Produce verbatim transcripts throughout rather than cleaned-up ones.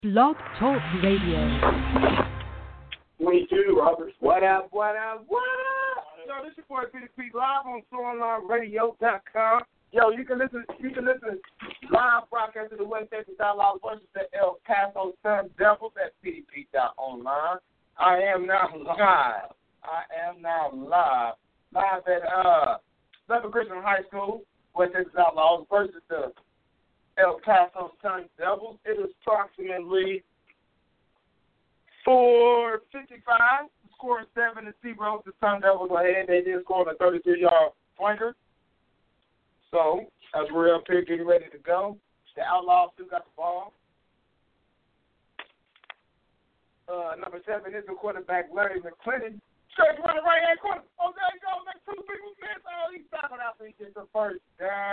Blog Talk Radio. twenty-two, Roberts. What up, what up, what up? Yo, this your boy P D P live on so online radio dot com. Yo, you can listen you can listen live broadcast of the West Texas Outlaws versus the El Paso Sun Devils at P D P dot online. I am now live. I am now live. Live at uh Lebanon Christian High School, West Texas Outlaws versus the El Paso Sun Devils. It is approximately four fifty-five. The score is seven to zero. The Sun Devils are ahead. They did score on a thirty-three-yard flanker. So, as we're up here getting ready to go, the Outlaws still got the ball. Uh, number seven is the quarterback, Larry McClinton. Straight to the right-hand corner. Oh, there you go. Make two people miss. Oh, he's tackled out so he gets the first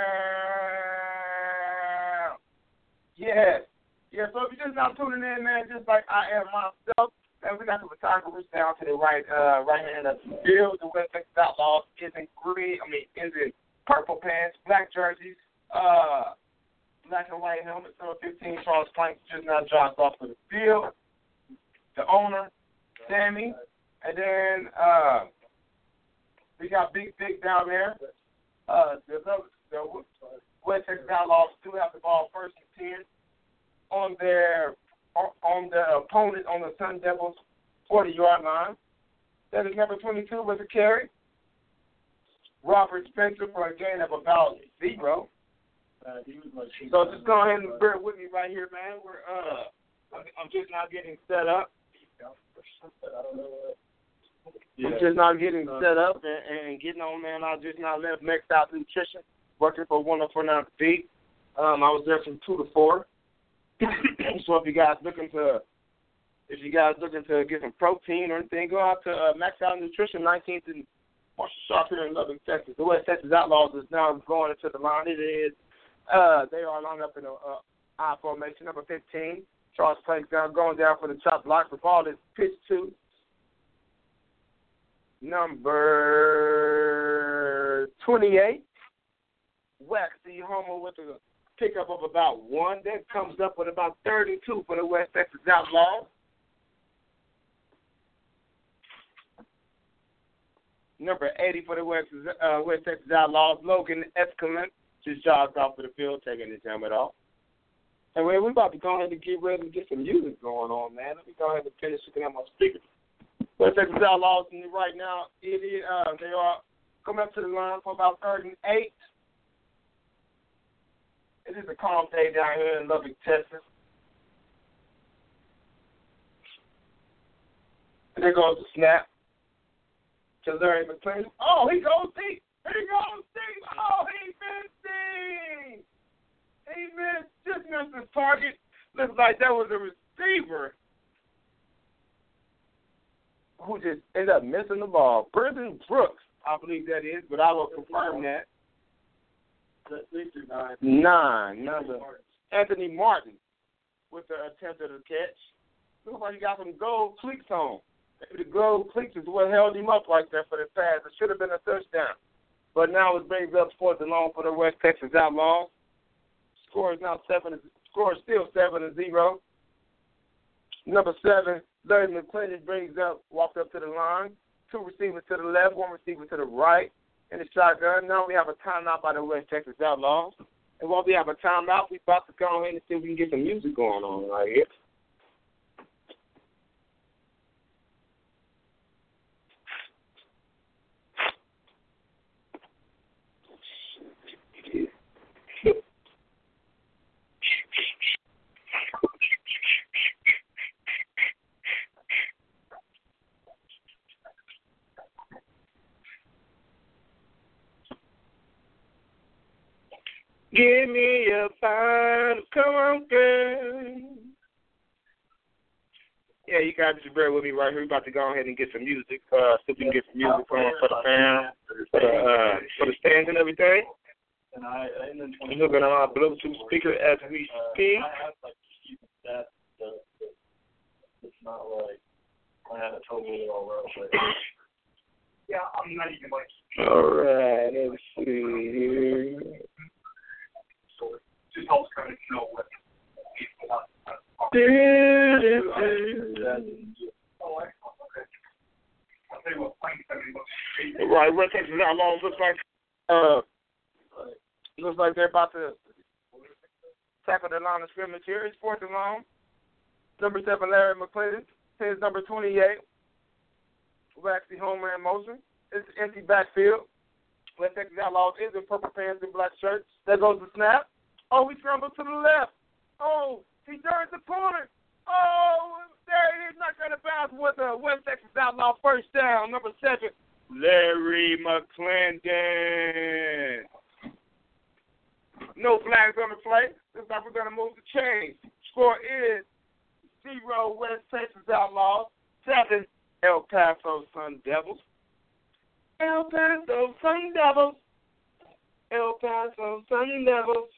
down. Yes. Yeah, so if you're just now tuning in, man, just like I am myself, and we got the photographers down to the right uh, right hand of the field. The West Texas Outlaws is in green, I mean, is in purple pants, black jerseys, uh, black and white helmet. So fifteen Charles Plank just now jogged off of the field. The owner, Sammy, and then uh, we got Big Dick down there. Uh, the, the West Texas Outlaws still have the ball first and ten on their on the opponent on the Sun Devils forty-yard line. That is number twenty-two with a carry. Robert Spencer for a gain of about zero. Uh, so just go ahead and bear with me right here, man. We're uh, I'm, I'm just now getting set up. I'm just now getting set up and, and getting on, man. I just now left Maxed Out Nutrition, working for one oh four point nine Feet. Um, I was there from two to four. So if you guys looking to, if you guys looking to get some protein or anything, go out to uh, Maxed Out Nutrition, nineteenth and Marshall Sharp here in Lubbock, Texas. The West Texas Outlaws is now going into the line. It is, uh, they are lined up in a uh, I formation, number fifteen. Charles Plank down, going down for the top block. The ball is pitched to number twenty-eight. Waxy Homer with a pickup of about one. That comes up with about thirty-two for the West Texas Outlaws. Number eighty for the West, uh, West Texas Outlaws, Logan Escalante, just jogged off of the field, taking his helmet off. And we're about to go ahead and get ready to get some music going on, man. Let me go ahead and finish looking at my speakers. West Texas Outlaws right now, it is, uh, they are coming up to the line for about third and eight. It is a calm day down here in Lubbock, Texas. And there goes the snap to Larry McClinton. Oh, he goes deep. He goes deep. Oh, he missed him. He missed, just missed his target. Looks like that was a receiver who just ended up missing the ball. Brendan Brooks, I believe that is, but I will confirm that. Nine. Nine. Number Anthony Martin with the attempt at a catch. Looks like he got some gold cleats on. Maybe the gold cleats is what held him up like that for the pass. It should have been a touchdown. But now it brings up fourth and long for the West Texas Outlaws. Score is now seven. Score is still seven to zero. Number seven, Larry McClinton brings up, walks up to the line. Two receivers to the left, one receiver to the right. In the shotgun. Now we have a timeout by the West Texas Outlaws. And while we have a timeout, we're about to go ahead and see if we can get some music going on right here. Give me a fine, come on, girl. Yeah, you guys just bear with me right here. We're about to go ahead and get some music. Uh, see if we can get some music going for the fans, for the, uh, for the stands and everything. And I, and then I'm looking at my Bluetooth speaker as we speak. It's not like I had a total all around. Yeah, I'm not even like. All right, let's see here. Just helps kind of know what people want. Right, West Texas Outlaws looks like uh looks like they're about to tackle the line of scrimmage here. It's fourth and long. Number seven, Larry McClellan. His number twenty-eight, Waxy Homer in motion. It's empty backfield. West Texas Outlaws is in purple pants and black shirts. There goes the snap. Oh, he scrambles to the left. Oh, he turns the corner. Oh, there he is, not going to bounce with a West Texas Outlaw first down. Number seven, Larry McClendon. No flags on the play. Looks like we're going to move the chain. Score is zero West Texas Outlaws, seven El Paso Sun Devils. El Paso Sun Devils. El Paso Sun Devils.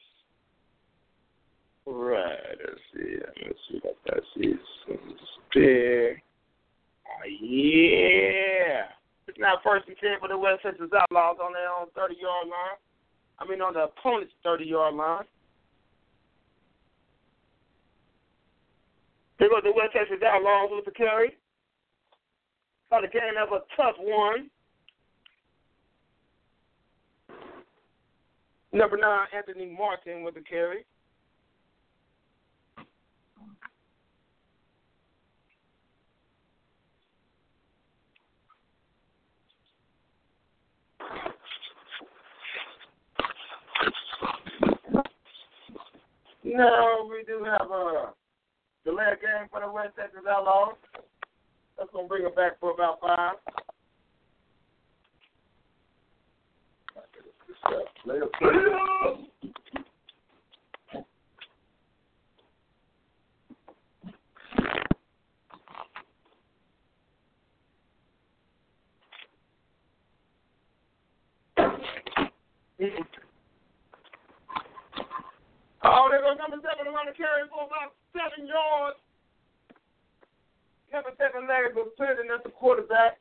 Right, let's see. Let's see what that is. Big. Oh, yeah. It's now first and ten for the West Texas Outlaws on their own thirty-yard line. I mean, on the opponent's thirty-yard line. Here goes the West Texas Outlaws with the carry. Got a gain of a tough one. Number nine, Anthony Martin with the carry. No, we do have a delay game for the West Texas Outlaws. That's going to bring it back for about five. Oh, there goes number seven around the carry for about seven yards. Number seven legs was cleared, and that's the quarterback.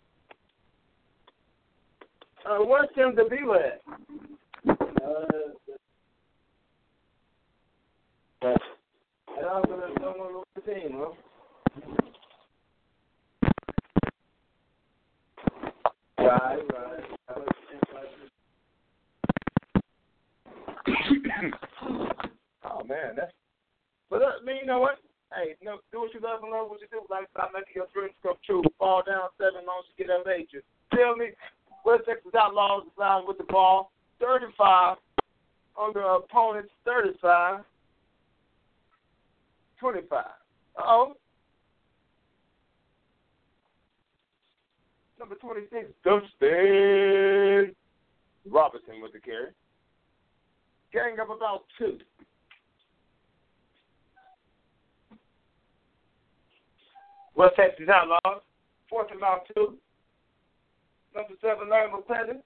Uh, where's Tim DeVille at? Uh, I'm going to go the team, huh? Right, right. Oh, man, that's. But uh, I mean, you know what? Hey, no, do what you love and love what you do. Like, stop making your dreams come true. Fall down seven long to get up eight. You feel me? West Texas Outlaws is down with the ball. thirty-five on the opponent's thirty-five. twenty-five. Uh-oh. Number twenty-six, Dustin Robinson with the carry. Gang up about two. West Texas Outlaws, fourth and about two. Number seven, Larry McClendon.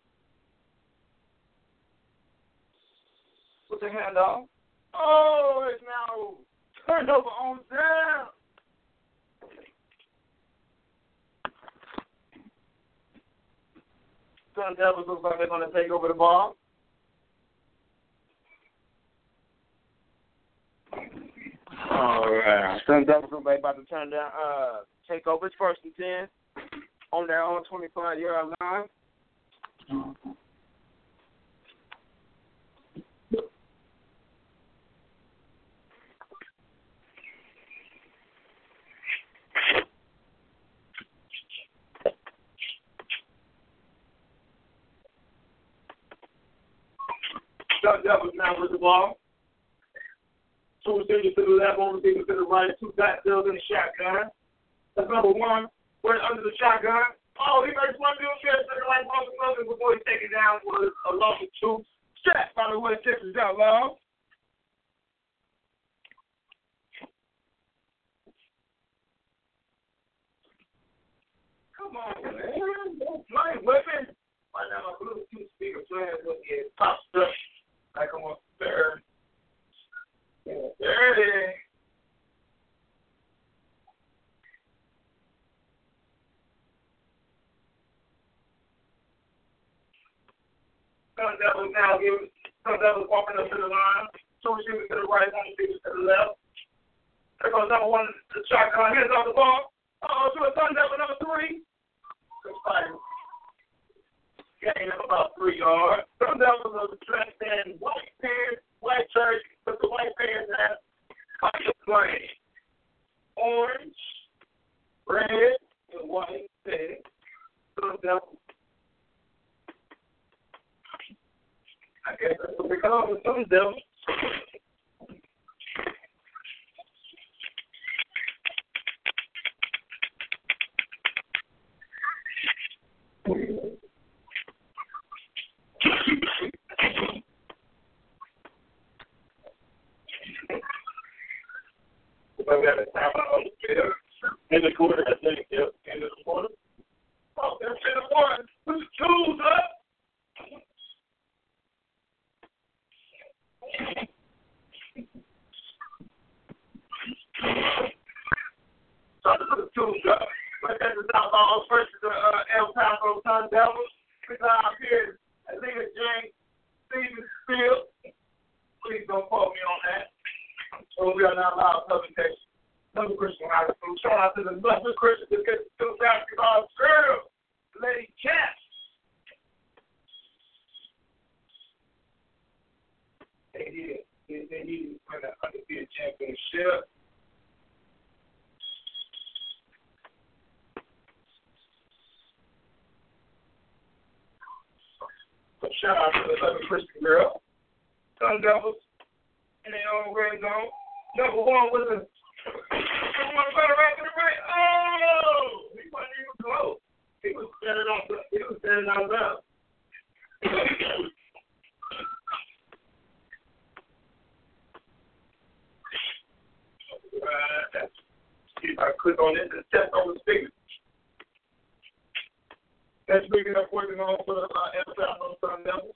With the handoff. Oh, it's now turned over on down. Sun Devils looks like they're going to take over the ball. All right. Sun Devils are about to turn down, uh, take over. It's first and ten on their own twenty-five-yard line. Sun Devils now with the ball. Two receivers to the left, one receiver to the right, two backfields in the shotgun. That's number one. We're under the shotgun. Oh, he makes one little catch to the right, one something before he takes it down for a loss of two. Strap by the West Texas Outlaws. Come on, man. Don't play with it. Right now, my Bluetooth speaker playing with it pops up like I'm on third. Yeah, there it is. Sun Devils now give Sun Devils walking up to the line. Two receivers to the right, one receiver to the left. There goes number one, the shotgun. Here's on the ball. Uh-oh, to a Sun Devil number three. Good fight. Gain of about three yards. Sun Devils are dressed in white pants, white shirt, with the white pants at white plain. Orange, red, and white pants. Sun Devils. I guess that's what we call them, Sun Devils. We have a time on the field. In the quarter, I think, yep, end of the quarter. Oh, that's in the one. Put the tools up. So put the tools up. But that's the Outlaws versus the uh, El Paso Sun Devils. We got up here, I think it's James Stevens Field. Please don't quote me on that. So we are not allowed publication. Another Christian high school. Shout out to the Blessed Christian to get the basketball girl, Lady Cat. They did. They, they needed to win the undefeated championship. So shout out to the Blessed Christian girl. Sun Devils in their own red zone. Number one was a one better right to the right. Oh, he wasn't even close. He was standing on the he was standing on left. Uh, see if I click on it and test on the speaker. That's big enough working on for the uh, El Paso Sun Devils.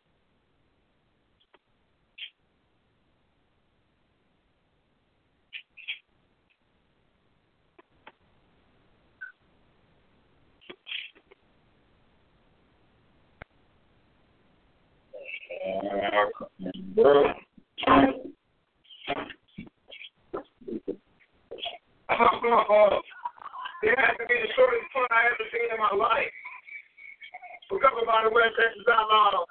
Bro. Oh, it has to be the shortest punt I ever seen in my life. We're covered by the West Texas Outlaws.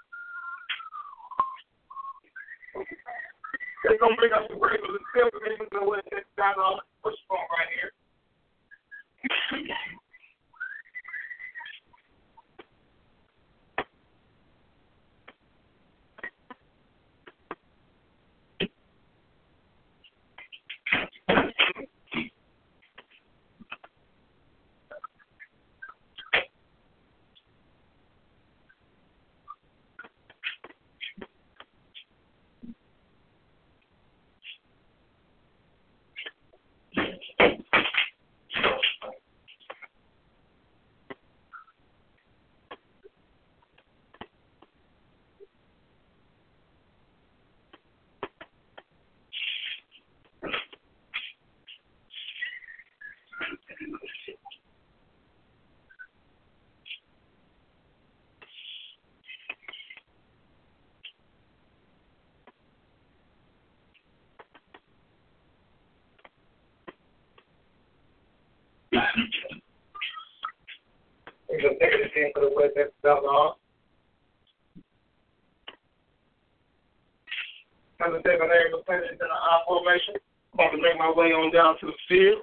They're going to bring us the break, but it's still going to the West Texas Outlaws. Push ball right here. We're going to take it again for the West Texas Outlaws. I'm going to take an aerial finish in the I formation. I'm going to make my way on down to the field.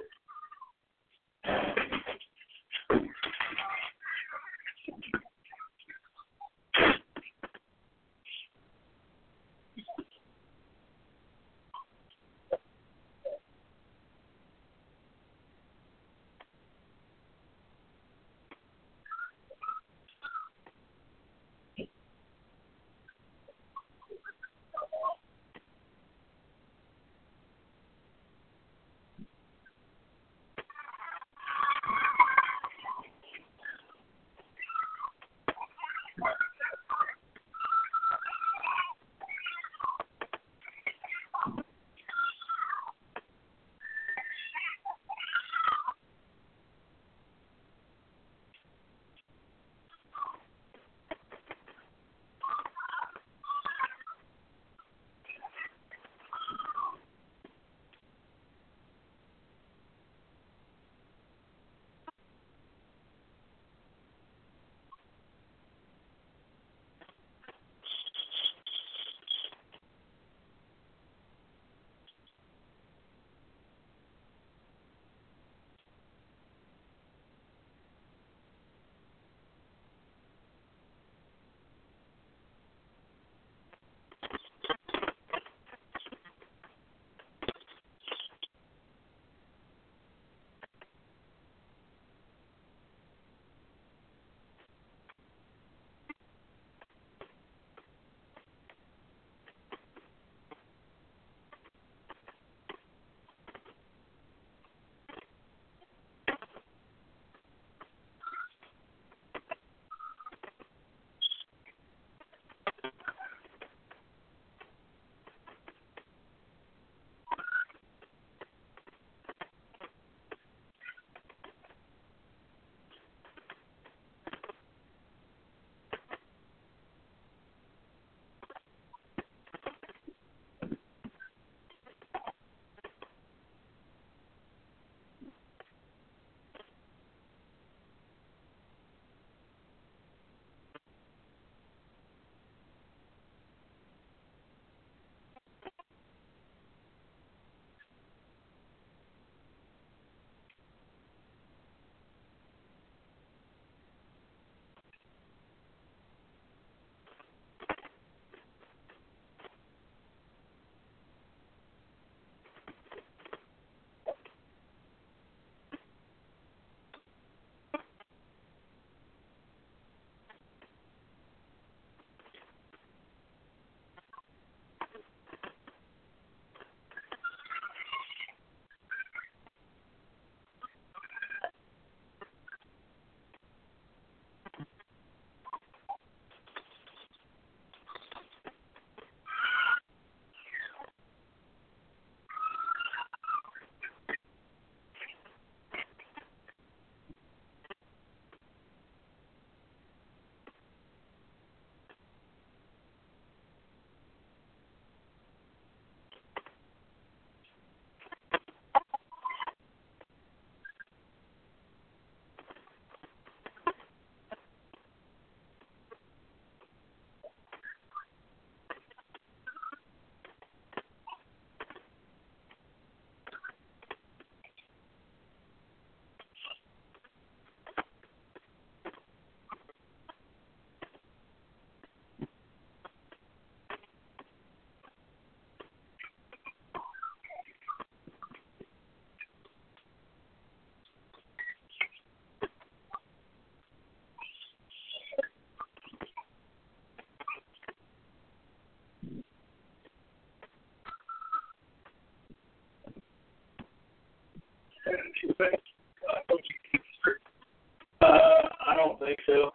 Uh, I don't think so.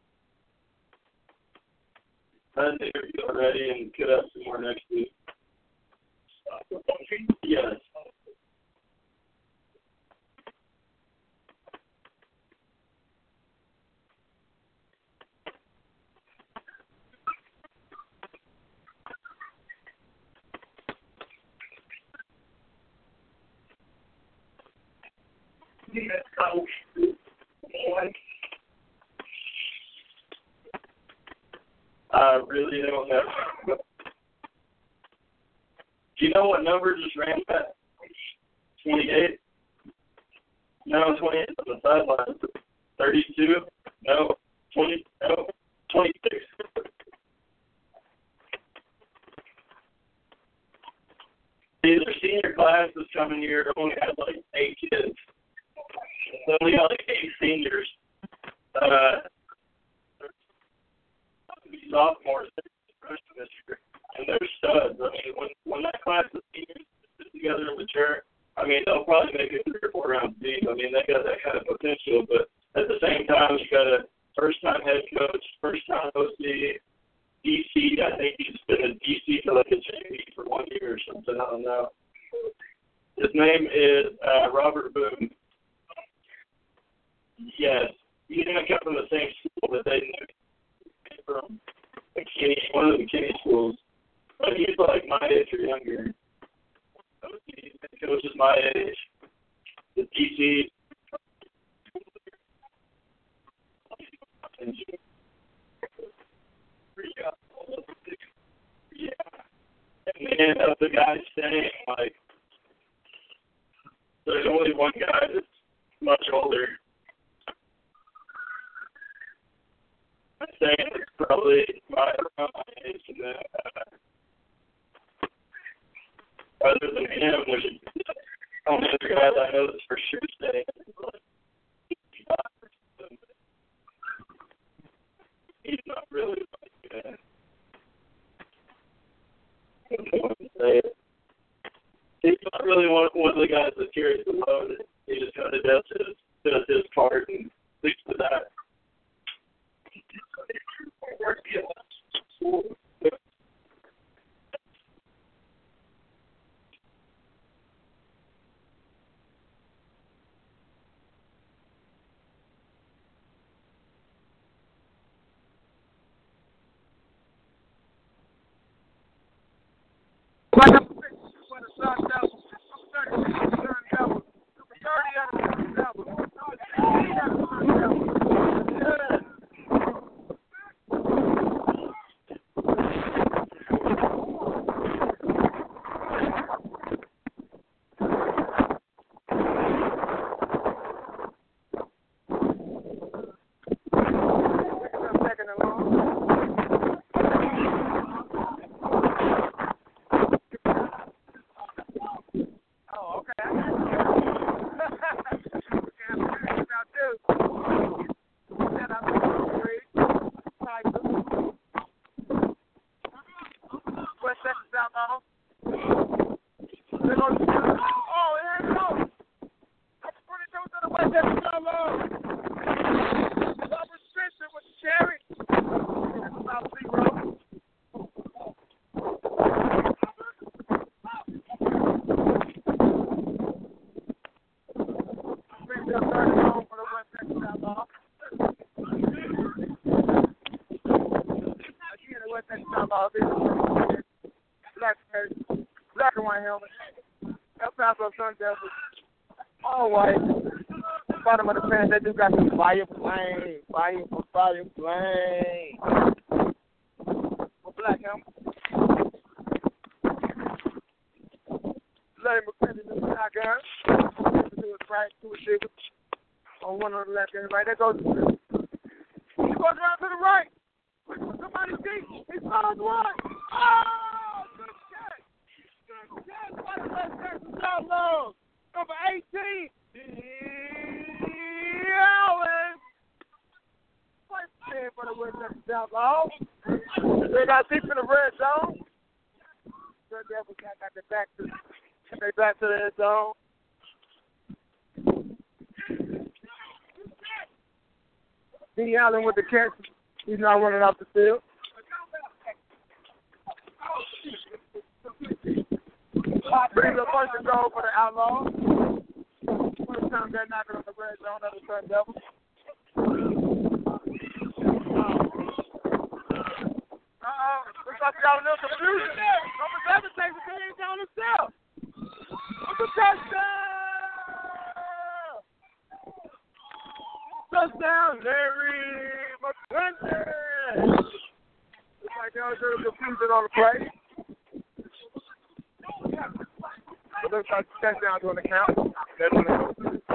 I had an interview already and could have some more next week. Yes. I really don't know. Do you know what number just ran that? twenty-eight? No, twenty-eight on the sideline. thirty-two? No. twenty? No. twenty-six. See, their senior class this coming year only had like eight kids. They only got like eight seniors. Uh, sophomores freshmen this year, and they're studs. I mean, when when that class of seniors is together and mature, I mean, they'll probably make it three or four rounds deep. I mean, they got that kind of potential, but at the same time, you got a first-time head coach, first-time O C, D C. I think he's been a D C for like a J V for one year or something. I don't know. His name is uh, Robert Boone. Yes, he didn't come from the same school that they knew from. McKinney, one of the McKinney schools, but he's like my age or younger. He coaches my age. The D C. Yeah. And then of the guys staying, like, there's only one guy that's much older. I'm saying it's probably right around my age, and then, uh, other than him, there's only other guys I know that's for sure staying. He's not really like that. I don't know what to say. He's not really one, one of the guys that carries the load. He just kind of does his, does his part and sticks to that. All white. Bottom of the pants, they just got some fire flame. Fire for fire flame. For black him. Larry McClendon in the shotgun. To his right, to his shooter. On one on the left and right. That goes. He goes around to the right. Somebody's deep. He's on one. Oh, good catch. Good catch. What the left Texas Outlaws. Number eighteen, Allen. First man for the West Texas Outlaws. They got deep in the red zone. The Devils got their back to they back to the red zone. D. Allen with the catch. He's not running off the field. Brings up first and goal for the Outlaws. First time they're knocking on the red zone of the Sun Devils. Uh-oh. Looks like we got a little confusion there. Number seven takes the game down himself. It's a touchdown! Touchdown, Larry McClendon! Looks like there was a little confusion on the play. It looks like the touchdown's on the count. That's on the count.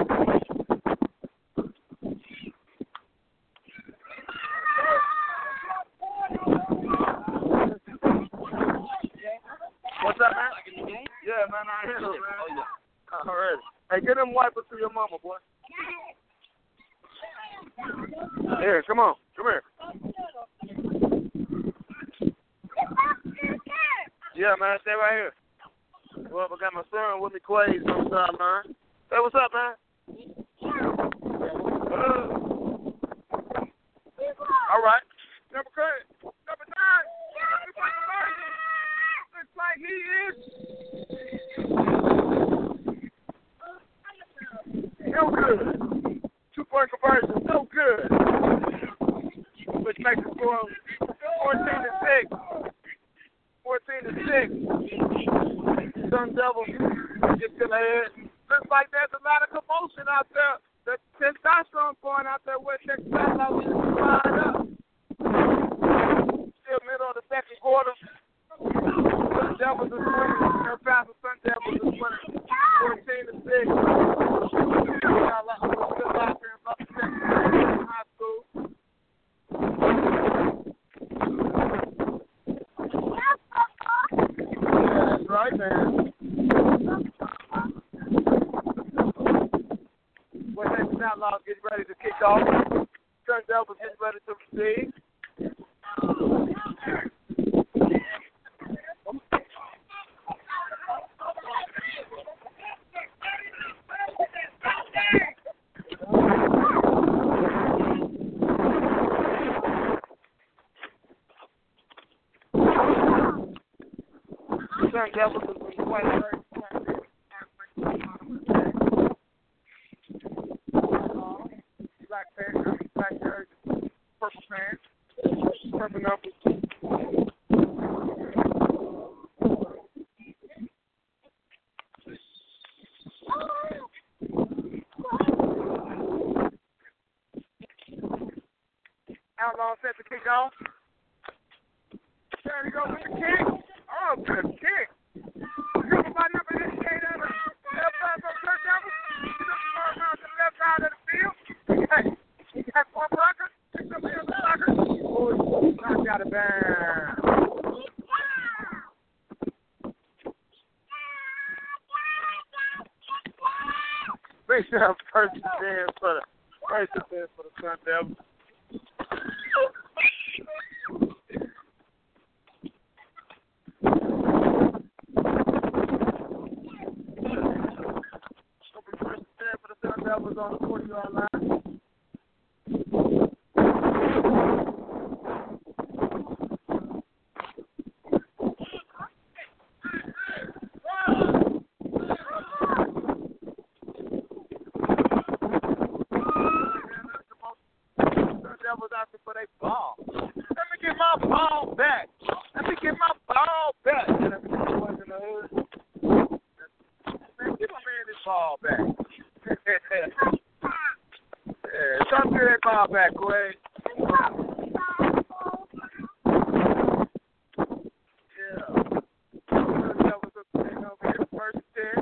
What's up, man? Yeah, man, I hear you, man. Oh, yeah. All right. Hey, get them wipers to your mama, boy. Here, come on. Come here. Yeah, man, stay right here. Well, I got my son with me, Quaid, on the sideline. Hey, what's up, man? Uh, all right. Number Craig. Number nine. Looks like he is. No good. Two-point conversion. No good. Which makes the score fourteen to six. fourteen to six. Sun Devils get to the head. Looks like there's a lot of commotion out there. The testosterone going out there with Texas Outlaws is fired up. Still middle of the second quarter. Sun Devils is winning. Their Pastor Sun Devils is winning. fourteen to six. Got a lot of good out there in Buffalo, Texas High School. That's right, man. When Texas Outlaws get ready to kick off, Sun Devils get ready to receive. Sun Devils is quite hurt. Black pants, black shirt, purple pants, purple numbers. Outlaw set to kick off. There he goes with the kick. Oh, good kick. Everybody up in this gate on the left side of the Sun Devils. He's up around to the left side of the field. Hey, he got four blockers. Picks up the other blocker. Oh, knocked out of bounds. Big shot first and ten for the first and ten for the Sun Devils. That was on the forty-yard line. That was asking for their ball. Let me get my ball back. Let me get my ball back. And if it wasn't the hood, man, give my man this ball back. Yeah, try to get that ball back, Quay. Yeah. That was a thing over here. First and ten.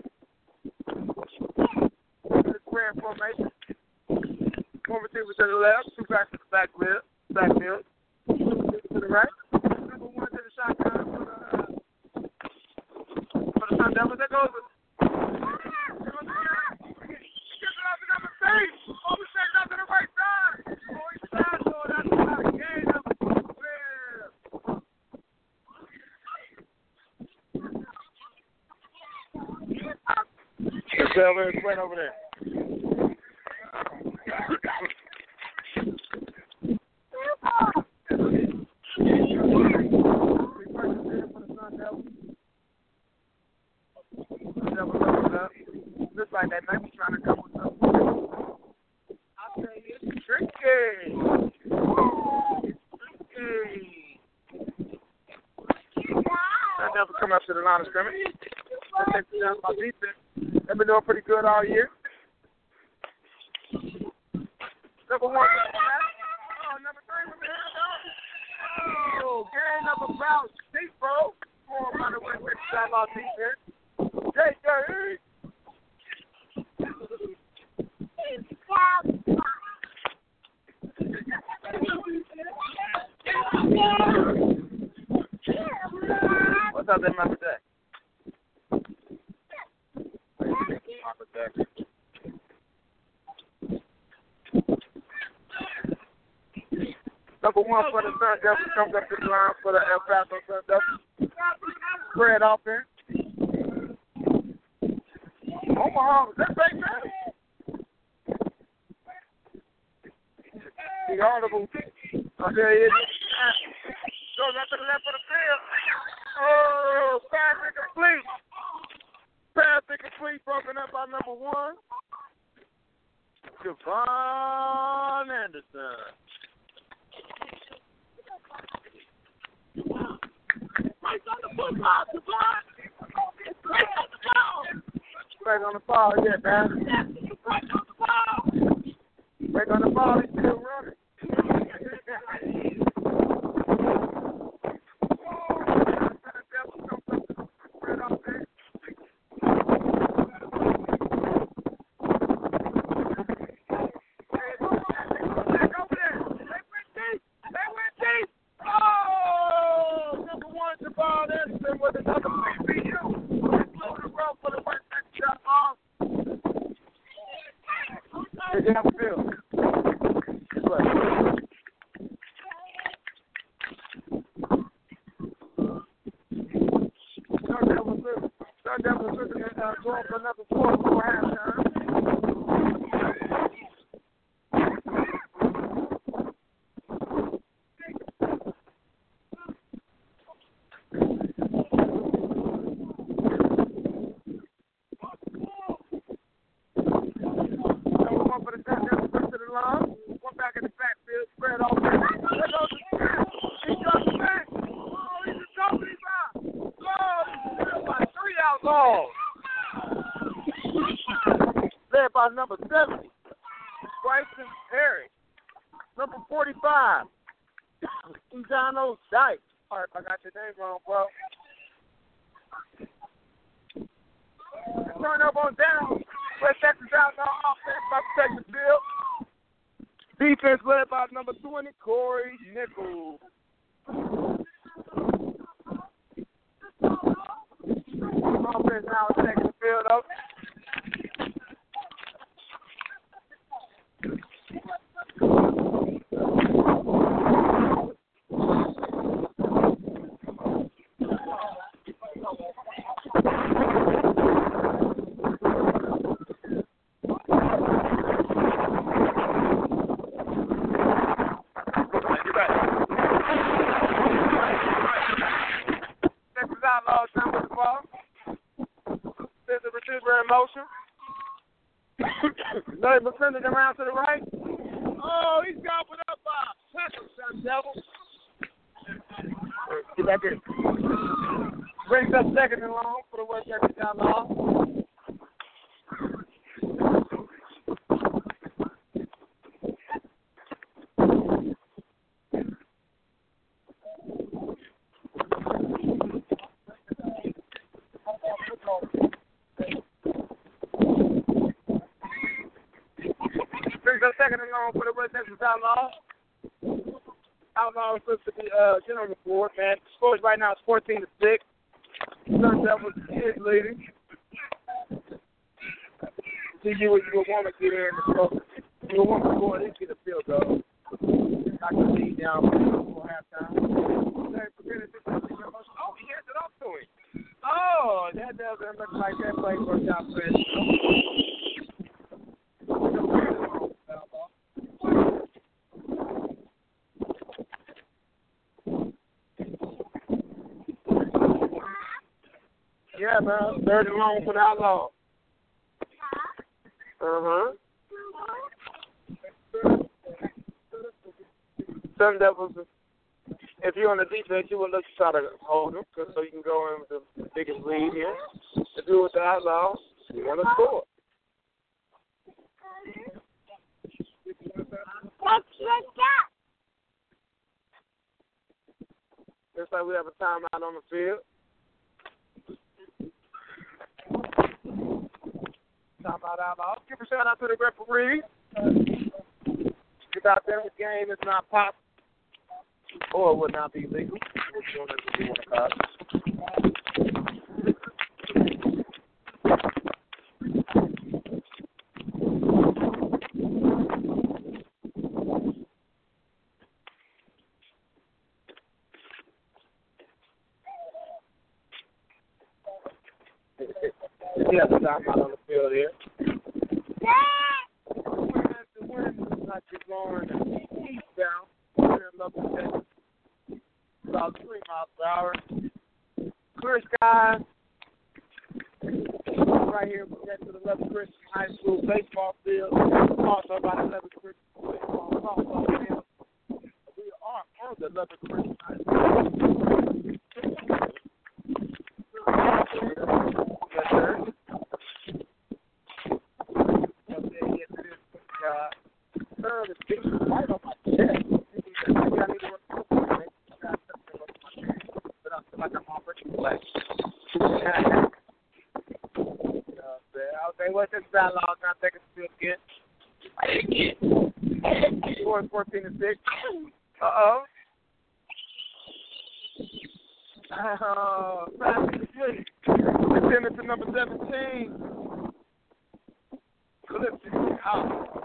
The square formation. One receiver to the left, two backs to the backfield. Backfield. To the right. Number one to the shotgun for the, uh, for the Sun Devils. That goes with. Right over there. the line of scrimmage. Let's take down my defense. They've been doing pretty good all year. Number one. Oh, number three from the hand. Oh, gain of about six, bro. Four by the way, Texas Outlaw defense. J J. What's up there, Mama Jack? Mama Jack. Number one for the Sun Devils comes up to the line for the El Paso Sun Devils. Spread offense. Omaha, is that big man? The audible. Oh, there he is. Goes up to the left of the field. Oh, pass incomplete. Pass incomplete, broken up by number one. Javon Anderson. Right on the football, Javon. Right on the ball. Right on the ball, yeah, man. Right on the ball. Right on the ball, he's still running. Led by number seventy, Bryson Perry. Number forty-five, Ejano Dyke. All right, if I got your name wrong, bro. Turn up on down. West Texas Outlaw offense about to take the field. Defense led by number twenty, Corey Nichols. Offense now taking the field up. Motion. Let him send it around to the right. Oh, he's gobbled up by Sun Devil. Get back here. Brings up second and long for the West Texas Outlaw. Second and long for the West Texas Outlaw. Outlaw is supposed to be uh, general on the board, man. The score right now is fourteen to six. Sun Devils is leading. See you what you would want to get in the score. You would want to score at least get a field goal. I can see down before halftime. Oh, he hands it off to him. Oh, that doesn't look like that play worked out for him. Yeah, man. Third and long for the Outlaw. Uh-huh. Sun Devils if you're on the defense, you would look to try to hold them so you can go in with the biggest lead here. If you're with the Outlaws, you want to score. Looks like we have a timeout on the field. Timeout, Outlaws. Give a shout out to the referee. Get out there, the game is not pop or would not be legal. Yeah, the timeout on the field here. The wind is not just blowing eastbound. We're in Lubbock, Texas. About three miles per hour. Clear skies. Right here, we're next to the Lubbock Christian High School baseball field. Also by the Lubbock Christian baseball softball field. We are on the Lubbock Christian High School. Yes, sir. Uh, the speech is right on my chest. Maybe I need to work on it. But I feel like I'm already black. I'll say, what's this dialogue? Now take a sip again. Score fourteen to six. Uh-oh. Oh, fast and sweet. Send it to number seventeen. Calypso out.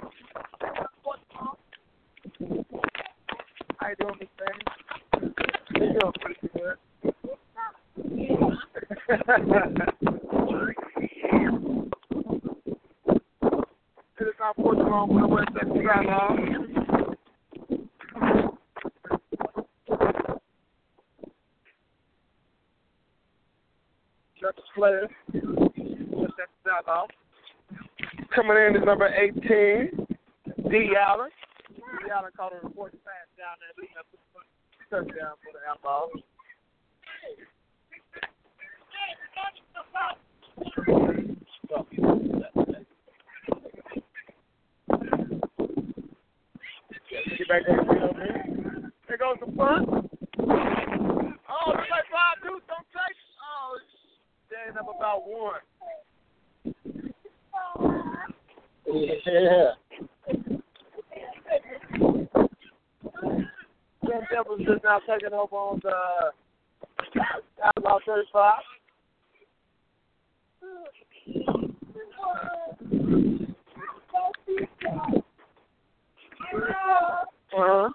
How you doing, Miss Fanny? You doing pretty good. It is not fourth long for the West Texas Outlaws. That's a player. West Texas Outlaws. Coming in is number eighteen, D. Allen. D. Allen caught a important pass down there, leading up to the touchdown for the Outlaws. Get back there, over here. There goes the punt. Oh, looks like five dudes don't take. Oh, standing up about one. Yeah. Sam Devils just now taking over on the Outlaw thirty-five. Uh-huh.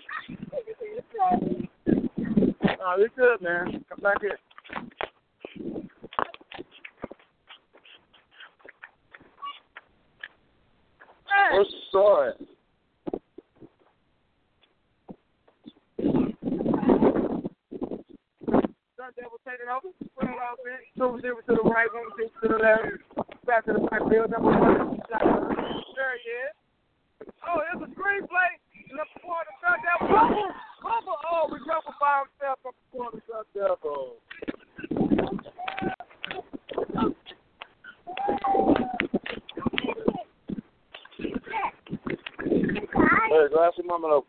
Oh, you're good, man. Come back here. What's the story? Sun Devil taking over. Put it out there. Two receivers to the right, one receiver to the left. Back to the backfield. Number one. There he is. Oh, it's a screenplay. Number four, the Sun Devil. Cover. Cover. Oh, we cover by himself. Number four, the Sun Devil. Hey, go ask your mama though.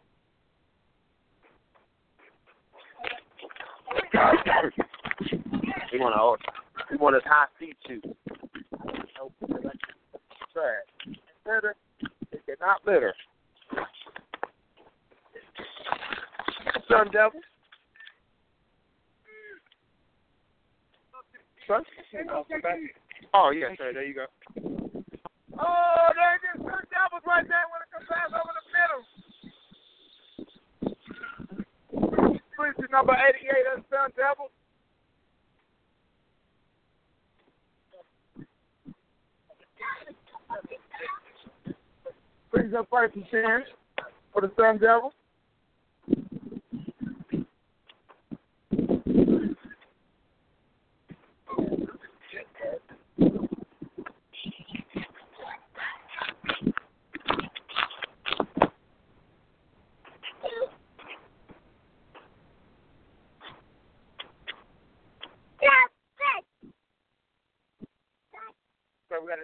He want to, he want his high seat too. Nope, trash. Litter, it cannot litter. Sun Devil. Son? Oh yeah, sir. There you go. Oh, there it is. Sun Devil's right there when it comes pass over the middle. Please is number eighty-eight, that's Sun Devil. Brings up first and ten for the Sun Devil.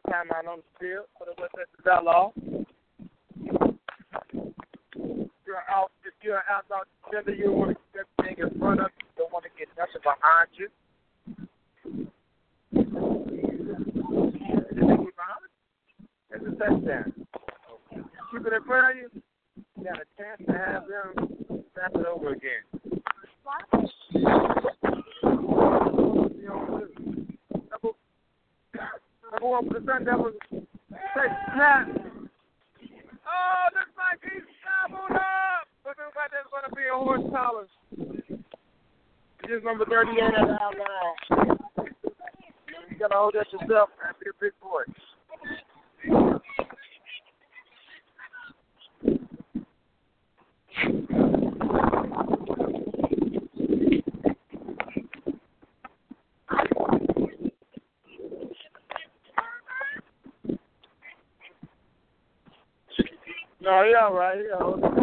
timeout on the field for the West Texas Outlaws. You're out, if you're an outlaw defender, you want to get everything in front of you. You don't want to get nothing behind you. It's a touchdown. Keep it in front of you. You got a chance to have them snap it over again. Number, number one for the Sun Devils. Take snap. Oh, looks like he's gobbled up. But looks like there's going to be a horse collar. Here's number thirty-eight at the outlaw. You got to hold that yourself. That's your big boy. No, he all right. He all right.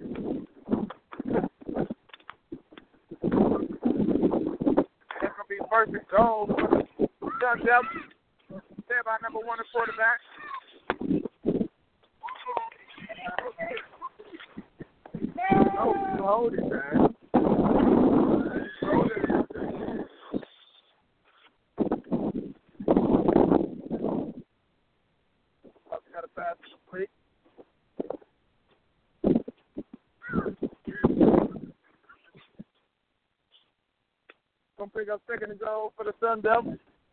That's going to be first and goal for the Sun Devils. There by number one, the quarterback. Oh, hold it, man. Hold it. Oh, got a pass complete. Gonna pick up second and goal for the Sun Devils.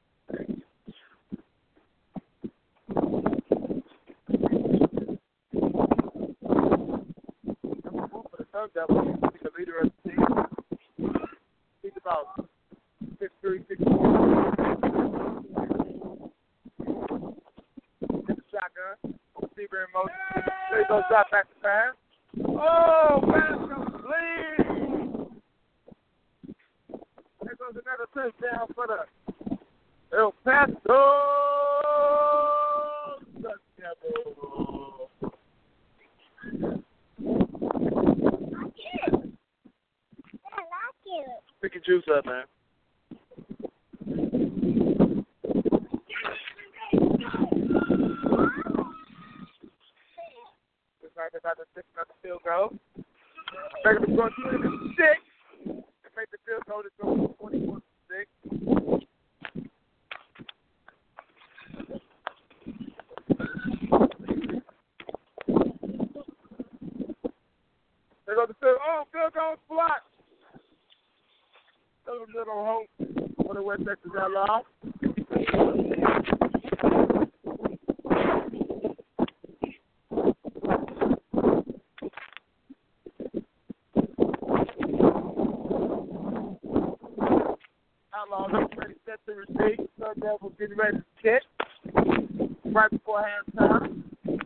Sun Devils, he's the leader of the team. He's about six three, six four. Hit the shotgun. Receiver in motion. There he goes, drop back to pass. Oh, pass complete. There goes another touchdown for the El Paso Sun Devils. Pick your juice up, man. Looks like about to six another field goal. They're going to shoot it at six. They make the field goal to go twenty-one to six. They go to field. Oh, field goal's blocked. A little hope for the West Texas Outlaws. Outlaws are ready set to receive. Sun Devils getting ready to kick right before halftime.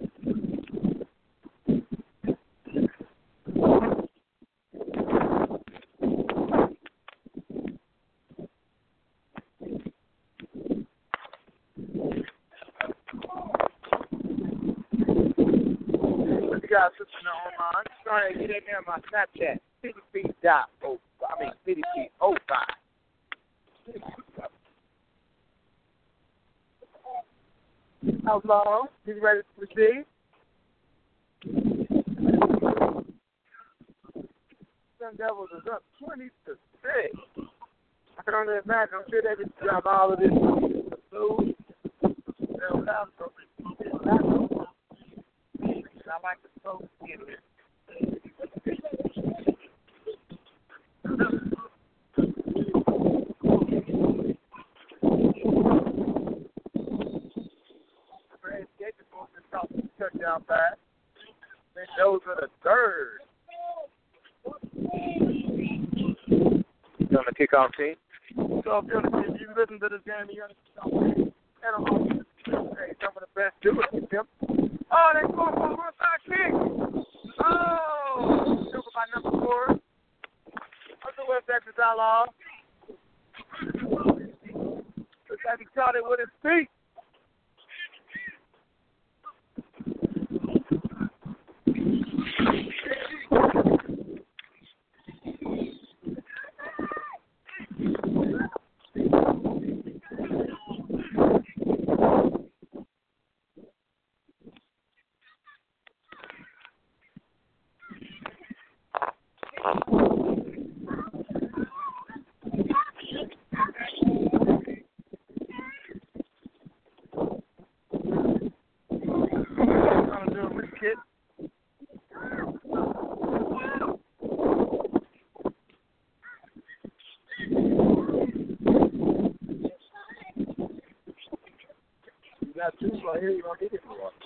Guys, listening online, go ahead and get in there on my Snapchat, City Feet dot oh, I mean City Feet oh five. Outlaw, get ready to receive. Sun Devils is up twenty to six. I can only imagine. I'm sure they can drop all of this food. They'll have something. I like the folks in there. Fred Gates is going to stop the touchdown pass. Then those are the third. On the kickoff team. So if you're if you listen to this game, you're going to and hey, some of the best do it. Them. Oh, they scored for a one-side kick. Oh, super by number four. That's the West Texas Outlaw. Looks like he caught it with his feet. Got two right here, you don't need it for one.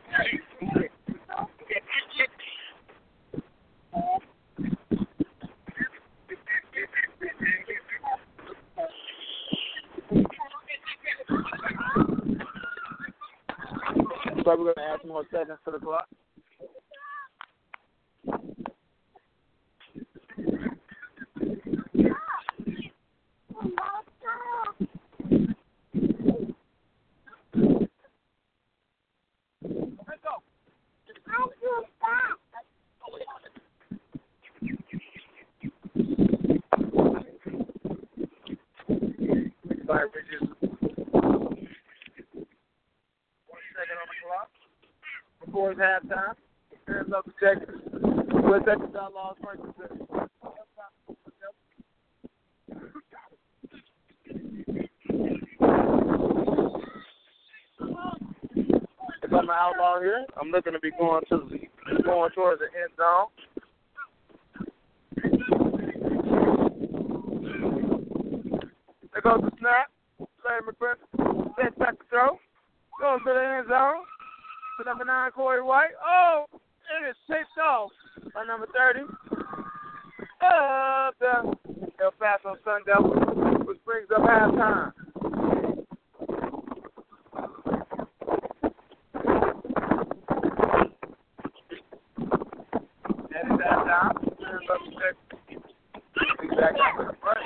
So we're going to add some more seconds to the clock. Sorry, Bridges. One second on the clock. Before it's halftime. Here's up the Texas. West Texas Outlaws versus the If I'm an outlaw here, I'm looking to be going to the going towards the end zone. There goes the snap. Larry McGriff sets back the throw. Goes to the end zone. To number nine, Corey White. Oh, it is picked off by number thirty. Up the El Paso Sun Devils, which brings up halftime. That is halftime. Turns up the check. He's back up in the front.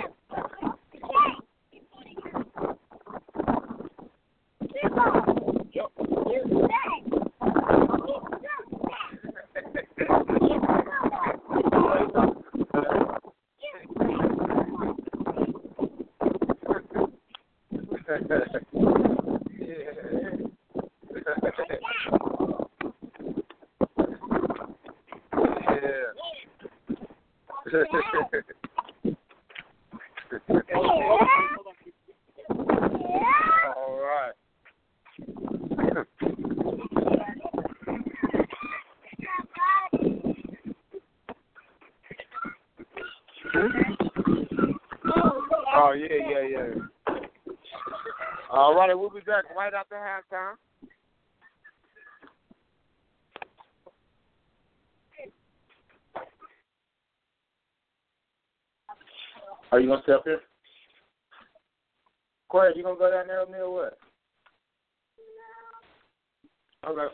All right. Oh, yeah, yeah, yeah. All right, we'll be back right after halftime. Are you going to stay up here? Corey, you going to go down there with me or what? Okay.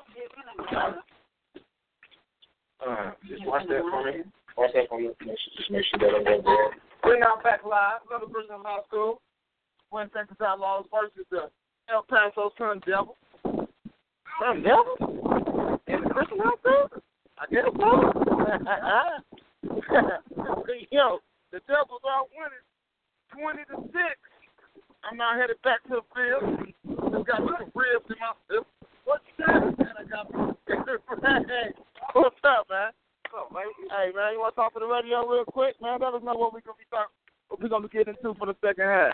Uh, just watch that for me. Watch that for me. Just make sure that I'm over there. We're now back live. Little Bridges High School. West Texas Outlaws versus the El Paso Sun Devils. Sun Devils? In the Christian High School? I guess so. Yo, the Devils are winning twenty to six. I'm now headed back to the field. Just got some ribs in my hip. What's that? Man, I got hey, what's up, man? What's up, man? Hey, man, you want to talk to the radio real quick, man? Let us know what we're gonna be talking, what we're gonna be getting into for the second half.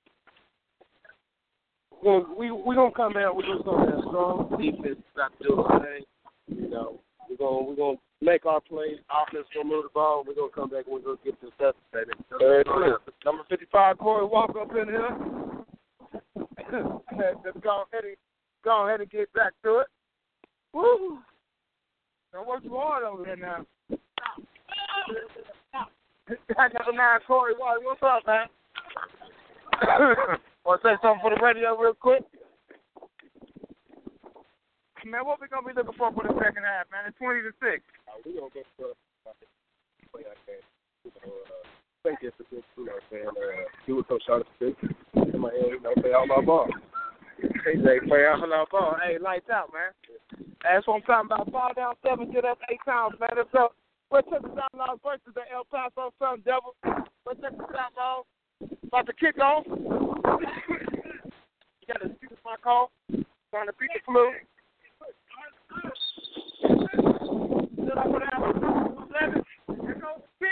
We're we we gonna come out. We're gonna come out strong. Defense got to do our thing. You know, we're gonna we're gonna make our plays. Offense gonna move the ball. We're gonna come back and we're gonna get to the stuff, baby. Third number fifty-five, Corey Walker up in here. Let's go ahead and go ahead and get back to it. Woo! Don't work too hard over there now. I got a nine, Corey Walker. What's up, man? Want to say something for the radio real quick? Man, what we going to be looking for for the second half, man? It's twenty to six. Uh, we're going to go for play like that. Play just a good, you know what I'm saying? Uh, do what Coach Charlotte said. In my head, you know, play all my ball. Hey, Jay, play all my ball. Hey, lights out, man. That's what I'm talking about. Ball down seven, get up eight times, man. Let's go. West Texas Outlaws versus the El Paso Sun Devils. West Texas Outlaws about to kick off. You got to excuse my call. Trying to beat the flu. Should I go down? eleven. Here goes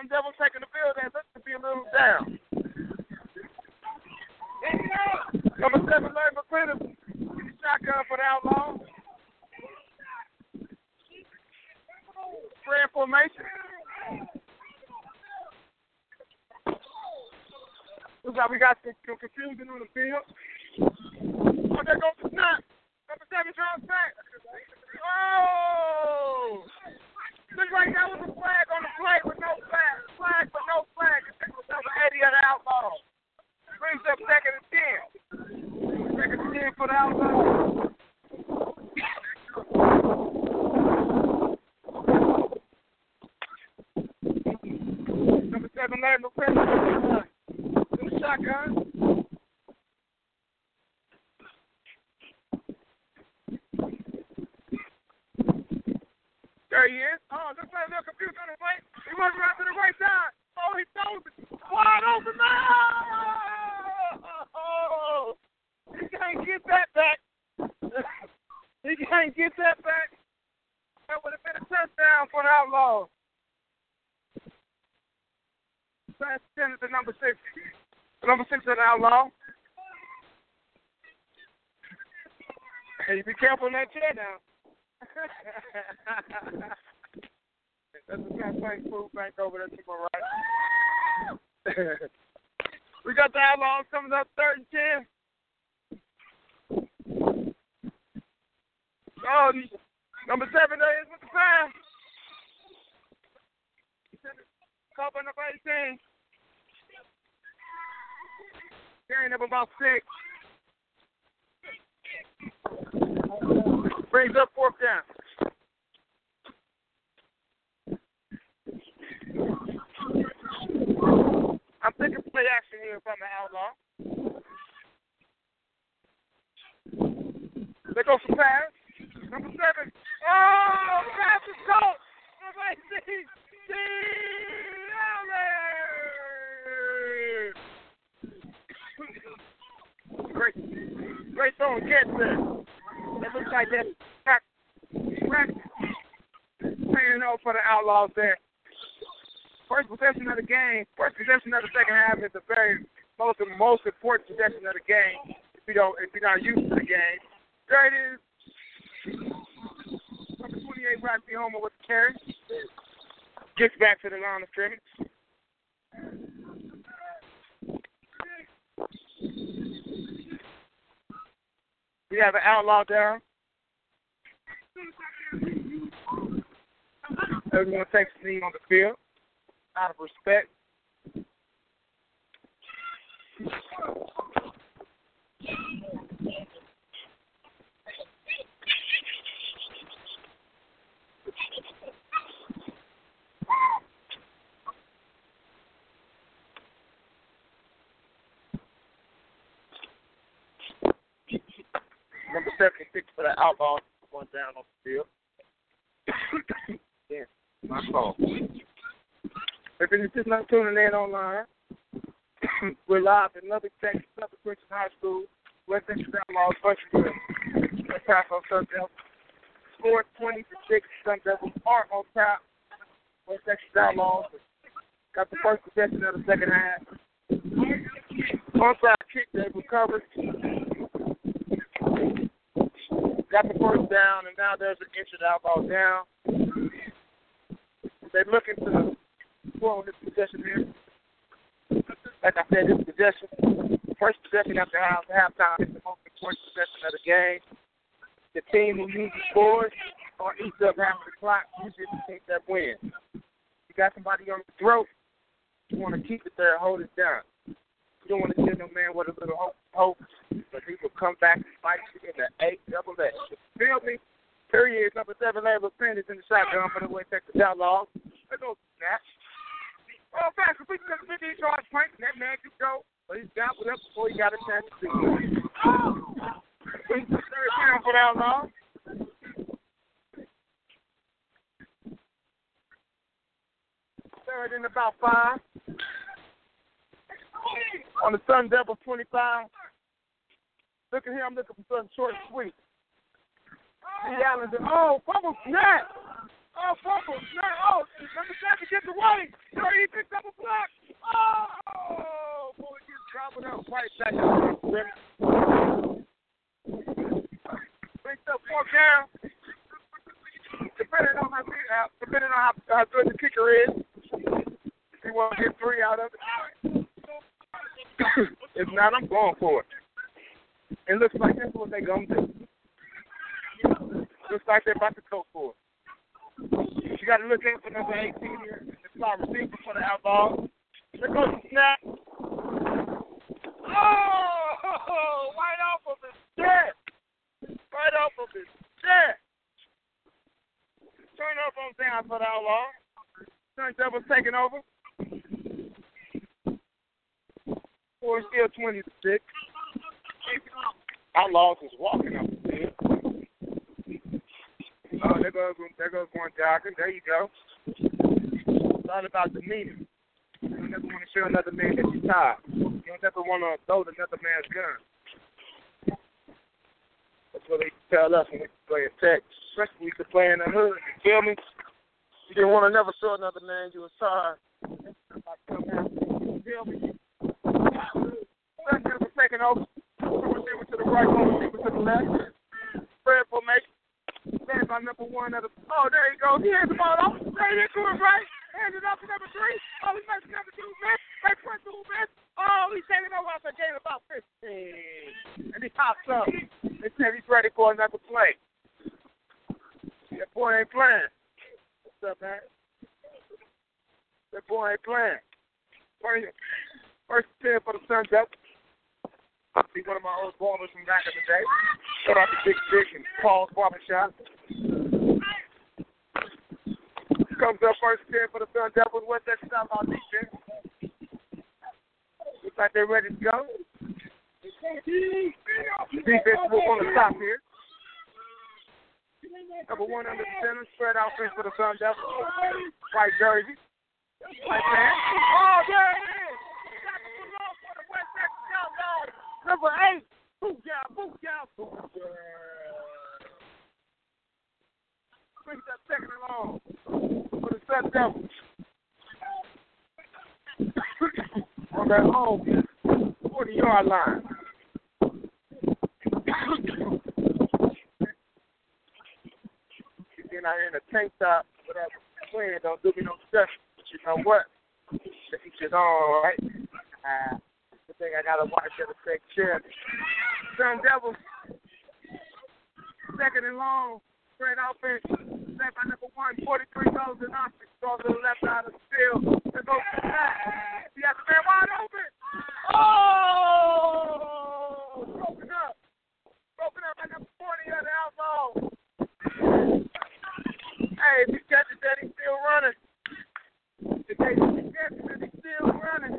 Sun Devils taking the field and looking to be a little down. Number seven, Larry McClinton, shotgun for the Outlaws. Spread formation. Looks like we got some confusion on the field. Oh, there goes the snap. Number seven, draws back. Oh! Looks like that was a flag on the play with no flag. Flag, but no flag. It was number eighty of the Outlaws. Brings up second and ten. Second and ten for the Outlaws. Number seven, Larry McClinton. Shotgun. There he is. Oh, looks like a little confused on the plate. He runs around to the right side. Oh, he throws it. Wide open. Oh, he can't get that back. He can't get that back. That would have been a touchdown for the Outlaws. Pass ten to number six. Number six of the Outlaw. Hey, be careful in that chair now. That's the kind of thing food bank over there to my right. We got the Outlaws coming up third and ten. Oh, number seven there is with the pass. Cover number eighteen. Carrying up about six. Brings up fourth down. I'm thinking play action here from the Outlaw. There goes the pass. Number seven. Oh, pass is caught. Number eighteen. Great, great throw and catch there. It looks like that crack, crack, paying off for the Outlaws there. First possession of the game, first possession of the second half is the very most most important possession of the game. If you don't, if you're not used to the game, there it is. Number twenty-eight, Rocky Homer with the carry. Gets back to the line of scrimmage. We have an Outlaw down. Everyone takes a knee on the field out of respect. Number seventy-six for the Outlaws going down on the field. Yeah, my fault. If you're just not tuning in online, we're live in Lubbock, Texas, Lubbock Christian High School, West Texas Outlaws versus the Paso Sun Devils. Score twenty to six. Sun Devils are on top. West Texas Outlaws got the first possession of the second half. Onside kick, they recovered. Got the first down, and now there's an injured Outlaw down. They're looking to score on this possession here. Like I said, this possession, first possession after half, halftime is the most important possession of the game. The team who usually scores or eats up half of the clock usually the team that wins. You got somebody on the throat, you want to keep it there and hold it down. You don't want to give no man with a little hope, hope, but he will come back and fight you in the eight double A. Feel me? Period. Number seven, Larry McClinton is in the shotgun for the West Texas Outlaws. Let's go snap. Oh, fast, complete to the fifteen yard point, and that man could go, but he's got it up before he got a chance to do it. Third down for the Outlaws. Third and about five. On the Sun Devils twenty-five. Look at here, I'm looking for something short and sweet. The Islanders, oh, fumble snap. Oh, fumble snap. Oh, number seven gets away. thirty-two seconds. Brings up four down. Depending on how uh, depending on how, how good the kicker is, he want to get three out of it. If not, I'm going for it. It looks like that's what they're going to do. Looks like they're about to go for it. You got to look out for number eighteen here. The slot receiver for the Outlaws. There goes the snap. Oh, right off of his chest. Right off of his chest. Turn up on down for the Outlaws. Sun Devils taking over. Four still twenty to six. Outlaws is walking up the field. Oh, there goes, there goes one jogging. There you go. It's all about the meaning. You don't never want to show another man that you're tired. You don't never want to load another man's gun. That's what they tell us when we play in Texas. Especially when we play in the hood. You feel me? You didn't want to never show another man you was tired. You feel me? That's never taking over. Receiver to the right, receiver to the left. Spread formation. Stand by number one of the. Oh, there he goes. He hands the ball off. Straight into his right. Hands it up to number three. Oh, he makes number two miss. They put two miss. Oh, he's taking over after a game about fifteen. And he pops up. They said he's ready for another play. That boy ain't playing. What's up, man? That boy ain't playing. First, first ten for the Sun Devils. He's one of my old ballers from back in the day. Shout out to Big Dick and Paul's Barbershop. Comes up first ten for the Sun Devils. What's that stop on defense? Looks like they're ready to go. Defense will on the top here. Number one under the center. Spread offense for the Sun Devils. White jersey. White man. Oh, there it is. Got the blue off for the West Texas Outlaws. Number eight, Booyah, Booyah, Booyah. Brings that second and long for the Sun Devils. On their own forty-yard line. Then I in a tank top, whatever playing, don't do me no stress. But you know what? It's just all right. Uh, I think I gotta watch it to take care. Sun Devils, second and long, straight offense. Set by number one, forty-three goes in offense. Goes to the left side of the field. There goes to the back. He has to be wide open. Oh! Broken up. Broken up by number forty of the Outlaws. Hey, if he catches that, he's still running. If they catch that, he's still running.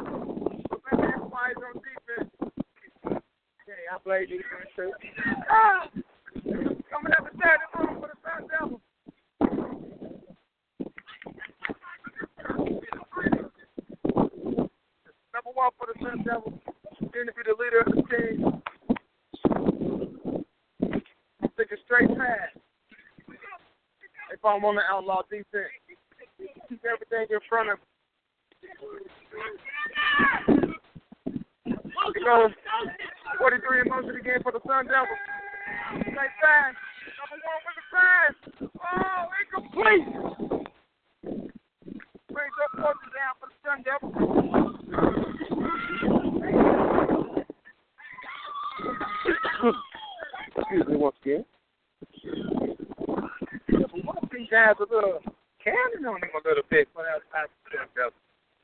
On defense. Okay, I play defense too. Ah! Coming up the standing room for the Sun Devils. Number one for the Sun Devils. Going to be the leader of the team. Take a straight pass. If I'm on the Outlaw defense, keep everything in front of him. He goes forty-three in motion again for the Sun Devils. Straight pass. Number one with the pass. Oh, incomplete. Brings up fourth down for the Sun Devils. Excuse me once again. One of these guys a little cannon on him a little bit for that pass to the Sun Devils.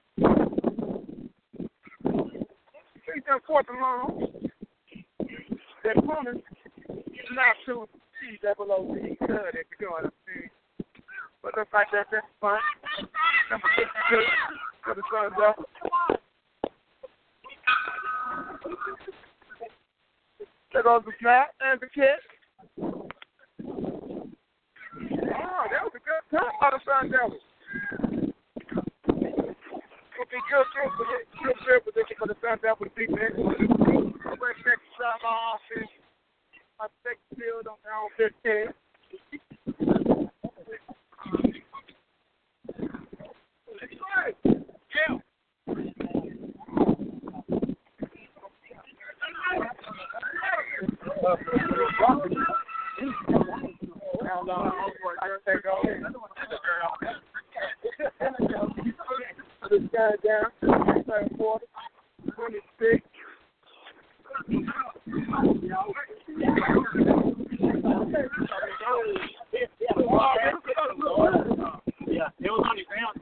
He's done fourth and long. That opponent is not to see that below the could if you're going to see. But looks like that, that's fine. Number fifty-two for the Sun Devils. There goes the snap and the kick. Oh, that was a good touch by the Sun Devils. Would be good field position, good field position for the Sun Devils defense. West Texas Outlaw offense. I take the field on their own fifteen. Yeah. take over. This guy down, third quarter, twenty-six. Yeah, it was on his ground.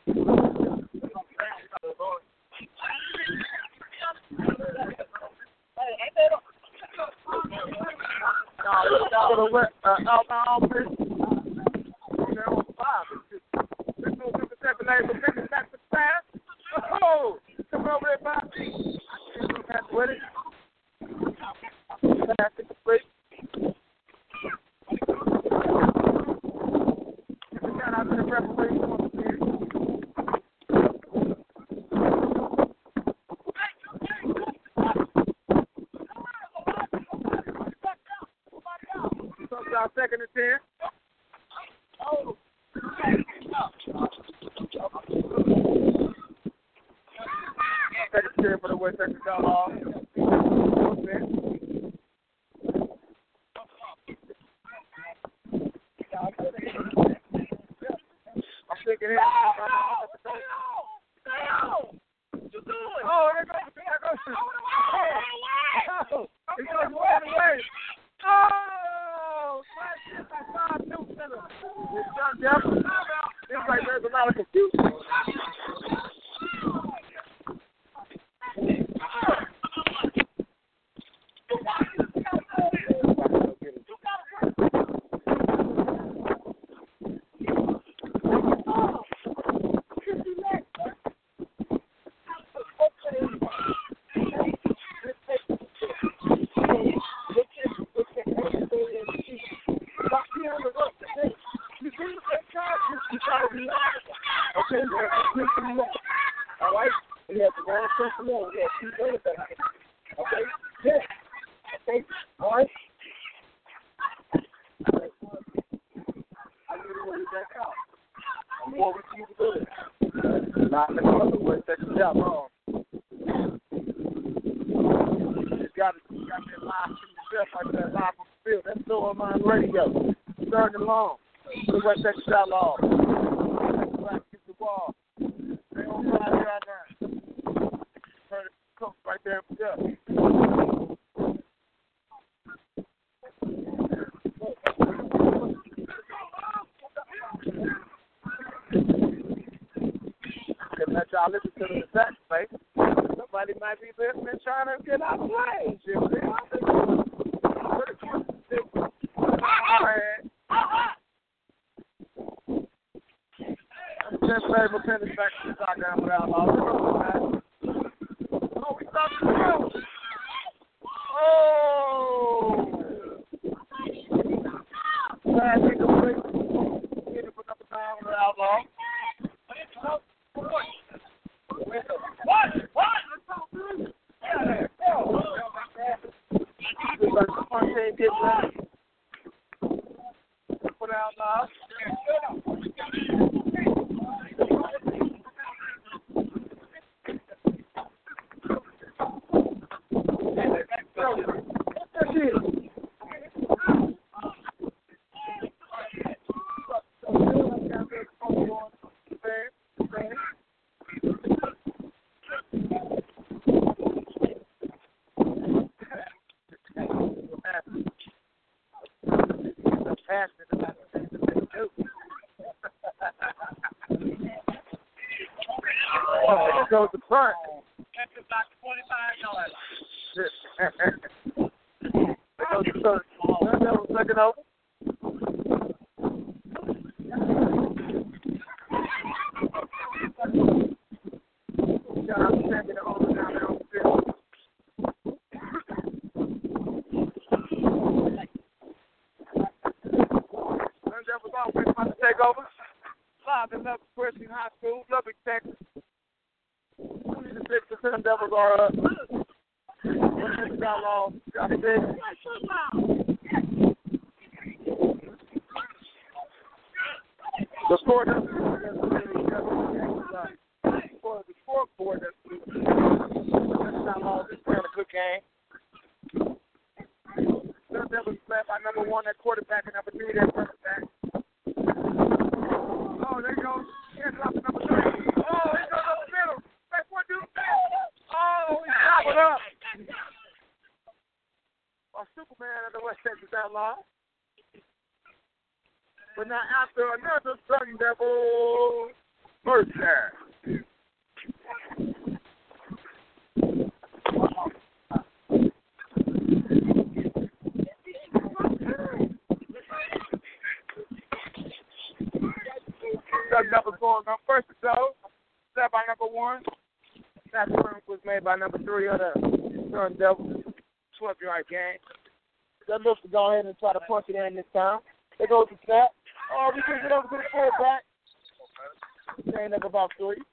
Alcohol, please. Five. Let's go to the second name for business back to fast. Oh, come over there, Bob. Pass with it. Pass it, please. Shout out to the referee. Second and ten. Oh. Second and ten for the West Texas Outlaws. I'm thinking here. Oh, there goes, there goes. Oh, he goes way away. Oh. It's like there's a lot of confusion. All right? We have the ground system. We have two things. Okay? Yes. Okay. All right? I really want to back out. I'm more responsibility. Not the other way. That's the job wrong. You got to got that live from yourself, like that live from the field. That's so on my radio. Third and long. The West Texas Outlaws. Black gets the ball. They don't fly right now. Heard it come right there for us. Couldn't let y'all listen to the sax, mate. Somebody might be listening trying to get out of line. Ten favorite tennis back to the shotgun with Outlaws. Oh, we stopped the field. Oh! Pass incomplete. Get it for number nine with Outlaws. What? What? Yeah, go. Looks like the front team gets right. For the Outlaws. Goes the front. That's about twenty-five dollars. Goes the third. That was second over. Shout out to second over down there on the field. That was all. We're about to take over. Live in Lubbock Christian High School, Lubbock, Texas. Six percent Devils are up. Outlaws got it big. The score doesn't for the scoreboard that's Outlaws is playing a good game. another West Texas Outlaw. But now after another Sun Devil first time. Sun Devil going on first or so. Set by number one. That one was made by number three of the Sun Devil. twelve yard game. That looks to go ahead and try to punch it in this time. They go to snap. Oh, we can get over to the fullback. Staying up about three.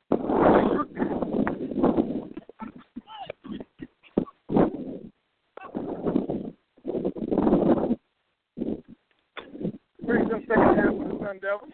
Brings them second down for the Sun Devils.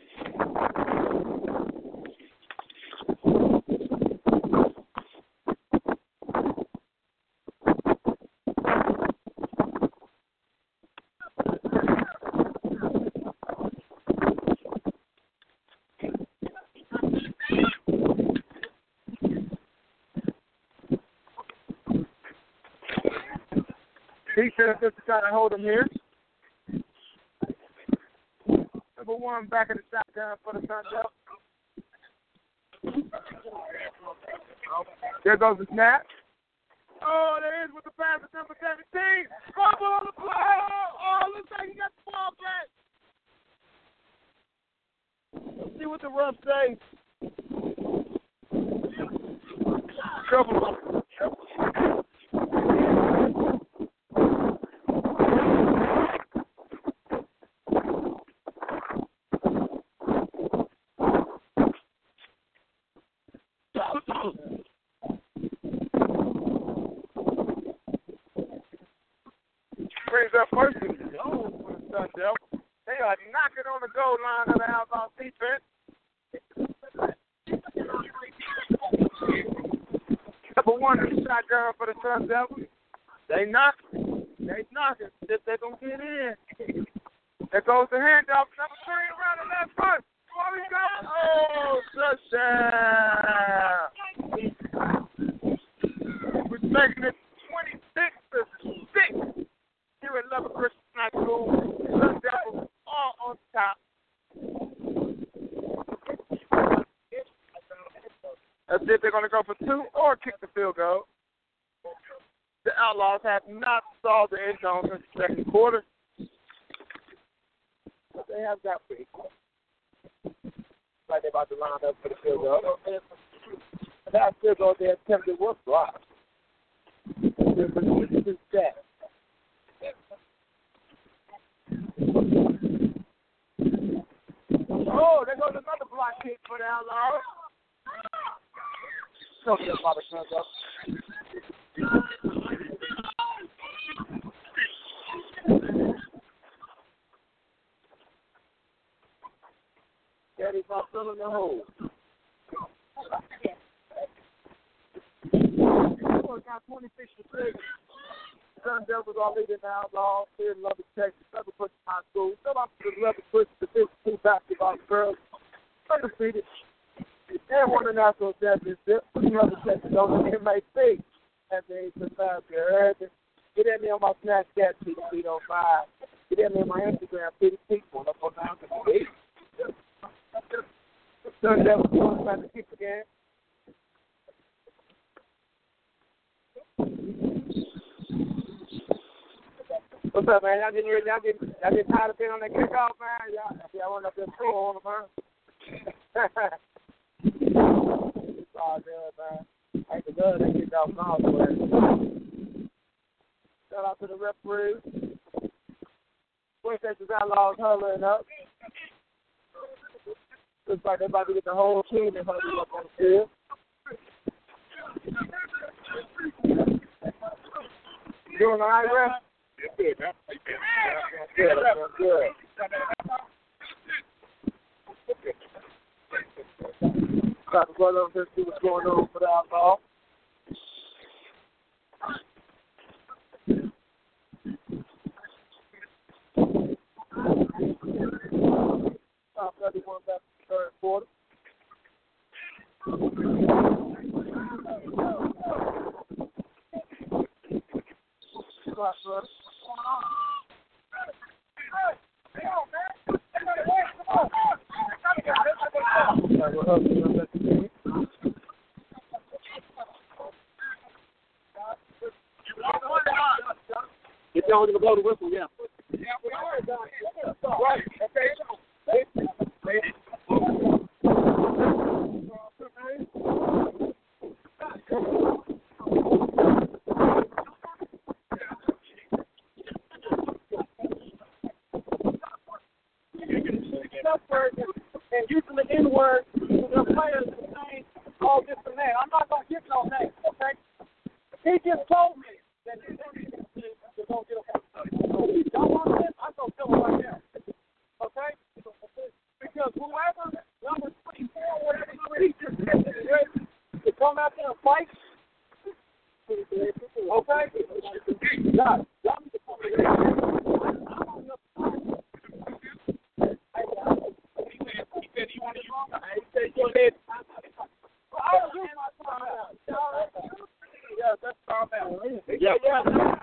Defense just trying to hold him here. Number one back in the shotgun for the Sun Devils. There goes the snap. Oh, there is with the pass at number seventeen. Fumble on the ball. Oh, looks like he got the ball back. Let's see what the ref says. Trouble. Brings up first and goal for the Sun Devils. They are knocking on the goal line of the Outlaw defense. Number one is shotgun for the Sun Devils. They knock. They knocking. They're going to get in. There goes the handoff. Number three around the left foot. Oh, he got oh, touchdown. We're making it twenty-six to six. Here at Lubbock Christian High School, Sun Devils all on top. As if they're going to go for two or kick the field goal. The Outlaws have not solved the end zone since the second quarter. But they have got pretty close. Like they're about to line up for the field goal. That field goal they attempted was blocked. This is that. Oh, there goes another block kick for the Outlaws. Don't get Father comes up. Daddy's not still in the hole. Oh, got twenty-six to six. Sun Devils are leading the Outlaws here in Lubbock, Texas. Lubbock Christian High School. Shout out to the Lubbock Christian Division basketball girls. Undefeated. They won the national championship. Lubbock Texas on the M A C. That's the eighth and five here. Get at me on my Snapchat, P D P oh five. Get at me on my Instagram, P D P one up on down to the eight. Sun Devils going back to kick again. What's up, man? Y'all getting ready? Y'all getting, y'all getting tired of being on that kickoff, man? Y'all, y'all want up there full on them, huh? It's all good, man. I hate to love that kickoff now, man. Shout out to the referees. West Texas Outlaws huddling up. Looks like they're about to get the whole team and huddling up on the field. Doing all right, ref? Good, man. Good, good. Got to go over and see what's going on for the Outlaw. Top thirty-one back to the third quarter. What's going on? If y'all gonna blow the whistle, yeah. Yeah, we are done. Right. Okay. And using the N-word, the players are saying all this and that. I'm not gonna give no names, okay? He just told me that he's gonna get a y'all want this? I'm gonna tell him right now. Okay? Because whoever, number twenty-four, whatever number he just said is ready to come out there and fight. Okay? God, y'all need to come here. I don't know. He said he wanted you on. He said you did. I was doing my time out. Yeah, that's time out. Yeah, yeah.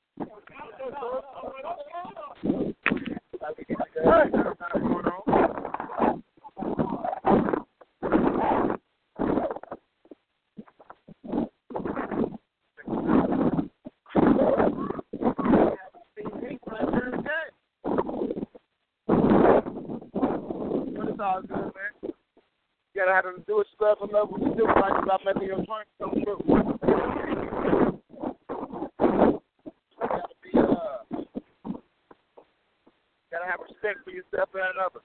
All good, man. You gotta have to do a scrub and love what you do, right? About making your joint come through. Gotta be, uh, gotta have respect for yourself and others.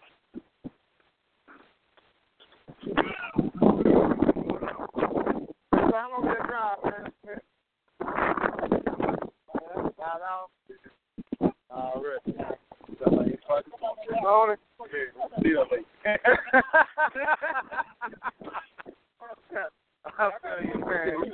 So how long did that drive, man? Five hours. All right. Morning. I'll tell you, man.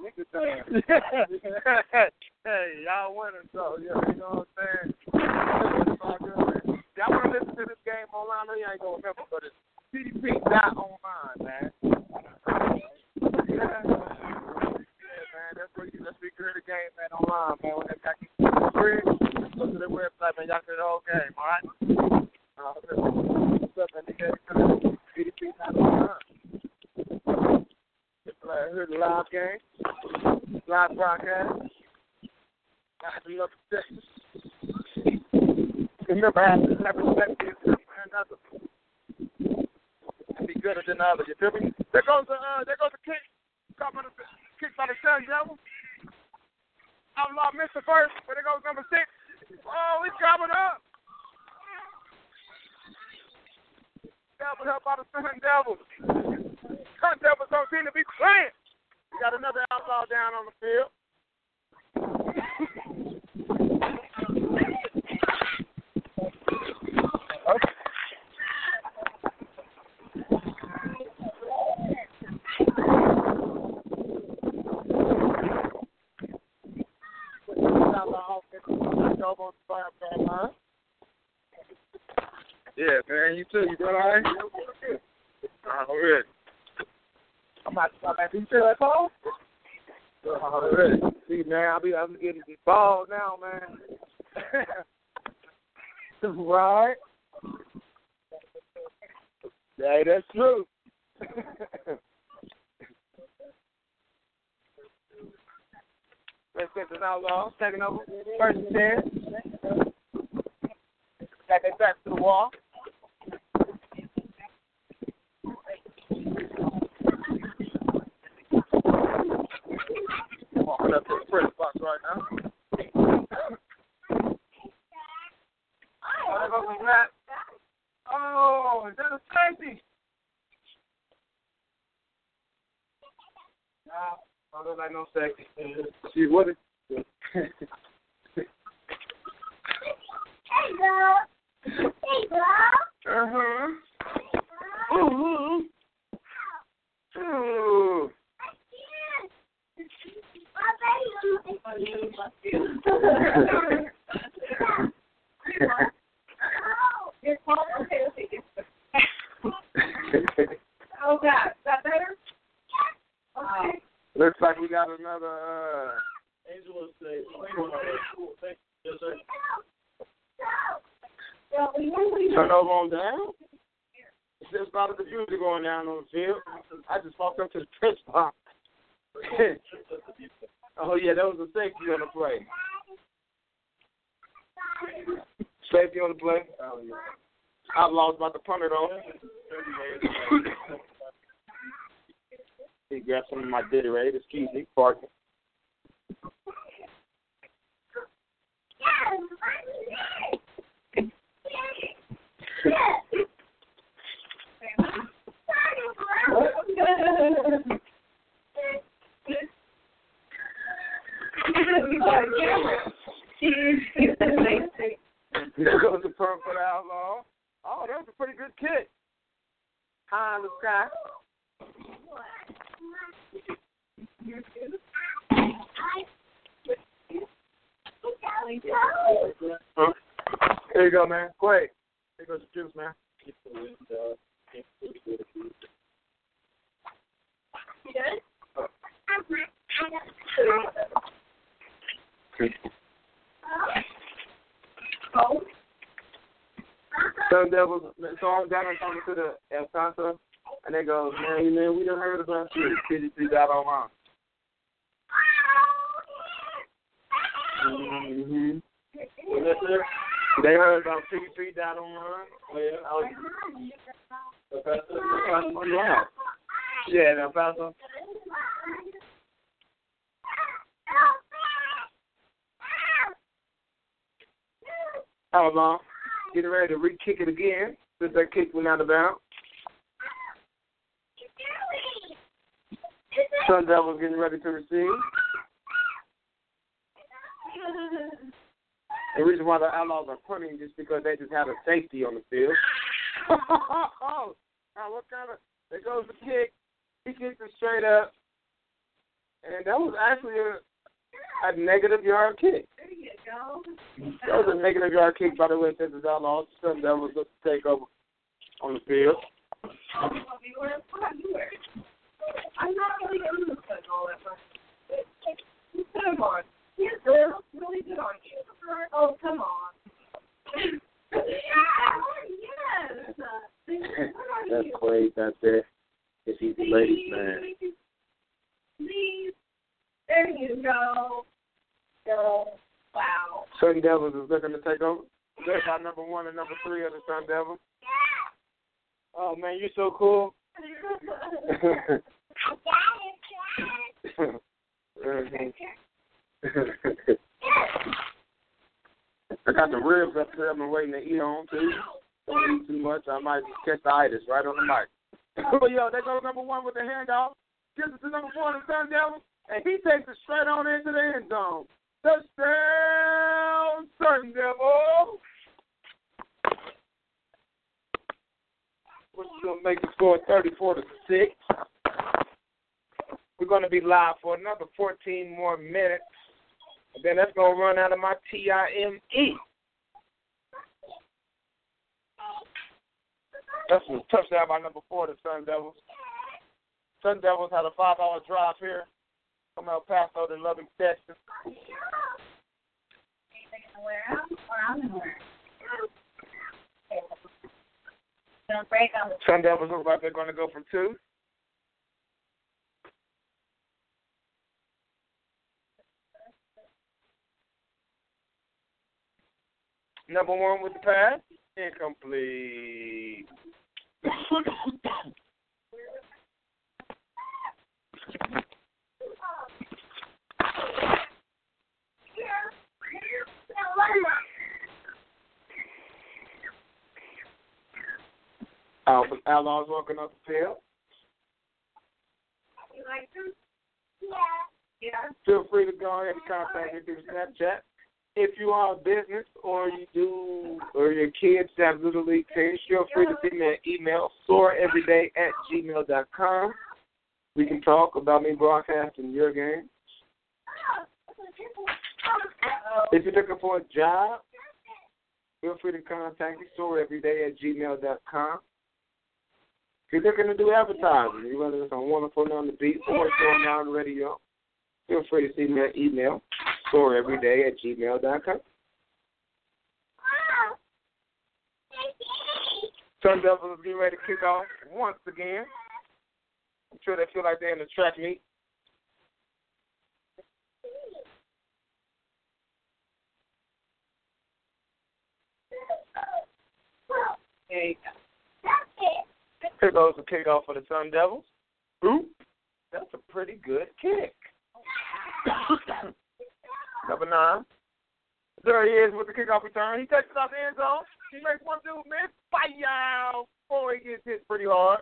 Hey, y'all winning, so yeah, you know what I'm saying? Y'all want to listen to this game online? I know you ain't gonna remember, but it's C D P dot online, man. Yeah, man. That's where you let's be good at the game, man, online, man. When they got you free, go to their website, man. Y'all can the whole game, all right? Uh, what's up, man? C D P dot online. I heard the live game, live broadcast. I love Texas. Remember, I have to have respect for yourself and others. And be gooder than others. You feel me? There goes the uh, there goes the kick. Caught by the kick by the Sun Devil. Outlaw missed the first, but there goes number six. Oh, he's coming up. Devil help out the Sun Devils. Sun Devils don't seem to be playing. We got another outlaw down on the field. Okay. Yeah, man, you too. You doing all right? All right. I'm about to stop back. You feel that ball? All right. See, man, I'll be, I'll be getting the ball now, man. Right? Yeah, that's true. Let's get this outlaw taking over. First and ten. Got that back to the wall. Walking up to the press box right now. Oh, there goes the rat. Oh, is that a safety? No, I don't look like no safety. See what it is. Hey, girl. Hey, girl. Uh-huh. Ooh. Ooh. Oh, God. Is that better? Okay. Looks like we got another, uh... Angela say, yes, sir. Turn over on down? Just started the music going down on the field. I just walked up to the press box. Oh, yeah, that was a safety on the play. Safety on the play. Oh, yeah. Outlaws about to punt it on. He grabbed some of my Gatorade. Excuse me, barking. There goes the punt for the Outlaw. Oh, that was a pretty good kick. High in the sky. Huh? Here you go, man. Go ahead. Here goes the juice, man. Oh. Sun Devils, so I'm down and talking to the El Santo, and they go, man, man, we done heard about you. fifty-three got online. Mm-hmm. They heard about fifty-three got online. Oh, yeah. I was, El Paso? Yeah. Yeah, El Paso. Outlaw getting ready to re-kick it again since that kick went out of bounds. Sun Devils getting ready to receive. The reason why the Outlaws are punting is because they just had a safety on the field. Oh, what kind of? There goes the kick. He kicked it straight up, and that was actually a, a negative yard kick. There you go. That was a negative yard kick, by the way, since the Outlaws. Sun Devils look to take over on the field. I'm not really getting this all that much. Come on. Yes, it looks really good on you. Oh, come on. Yes. That's great. That's it. It's easy, ladies, man. Please. There you go. Go. Wow. Sun Devils is looking to take over. There's our number one and number three of the Sun Devils. Oh, man, you're so cool. I got the ribs up here I've been waiting to eat on, too. Don't eat too much. I might catch the itis right on the mic. But, yo, there goes number one with the handoff. Gives it to number four in the Sun Devils, and he takes it straight on into the end zone. Touchdown, Sun Devils! Which is going to make the score thirty-four to six. We're going to be live for another fourteen more minutes. And then that's going to run out of my T I M E. That's a touchdown by number four, the Sun Devils. Sun Devils had a five-hour drive here from El Paso to Lubbock, Texas. Sun Devils look like they're going to go for two. Number one with the pass, incomplete. Uh, Outlaws walking up the field. You like them? Yeah. Yeah. Feel free to go ahead and contact me through Snapchat. If you are a business or you do, or your kids have Little League teams, feel free to send me an email, soareveryday at gmail dot com. We can talk about me broadcasting your game. If you're looking for a job, feel free to contact me, soareveryday at gmail dot com. If you're looking to do advertising, whether it's on Wonderful on the Beat or it's going down the radio, feel free to send me an email, soareveryday at gmail dot com. Sun Devils are getting ready to kick off once again. I'm sure they feel like they're in the track meet. Here goes the kickoff for the Sun Devils. Ooh, that's a pretty good kick. Number nine. There he is with the kickoff return. He takes it off the end zone. He makes one dude miss. Fire! Boy, he gets hit pretty hard.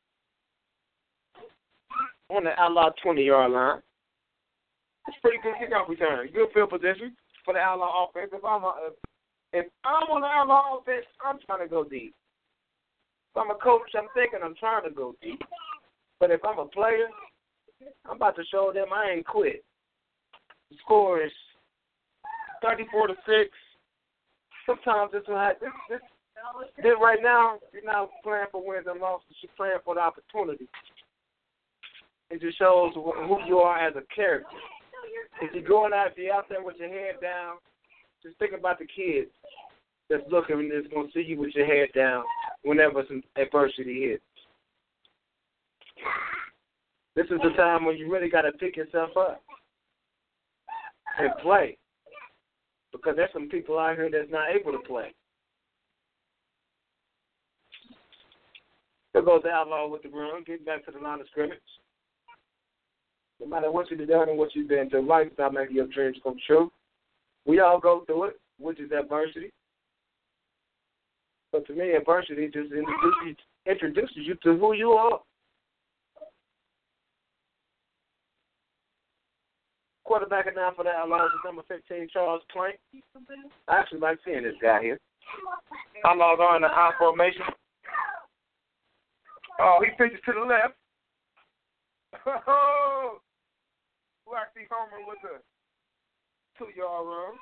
On the Outlaw twenty-yard line. It's a pretty good kickoff return. Good field position for the Outlaw offense. If I'm, a, if I'm on the Outlaw offense, I'm trying to go deep. If I'm a coach, I'm thinking I'm trying to go deep. But if I'm a player, I'm about to show them I ain't quit. The score is thirty-four to six. Sometimes it's like this, this, this right now, you're not playing for wins and losses. You're playing for the opportunity. It just shows who you are as a character. If you're going out, if you're out there with your head down, just think about the kids that's looking and that's going to see you with your head down whenever some adversity hits. This is the time when you really got to pick yourself up and play. Because there's some people out here that's not able to play. There goes the Outlaw with the run, getting back to the line of scrimmage. No matter what you've done and what you've been through, life is not making your dreams come true. We all go through it, which is adversity. But to me, adversity just introduces, introduces you to who you are. Quarterback now for the Outlaws is number fifteen, Charles Plank. I actually like seeing this guy here. Outlaws are in the I formation. Oh, he pitches to the left. Oh, who actually homer with a two-yard run?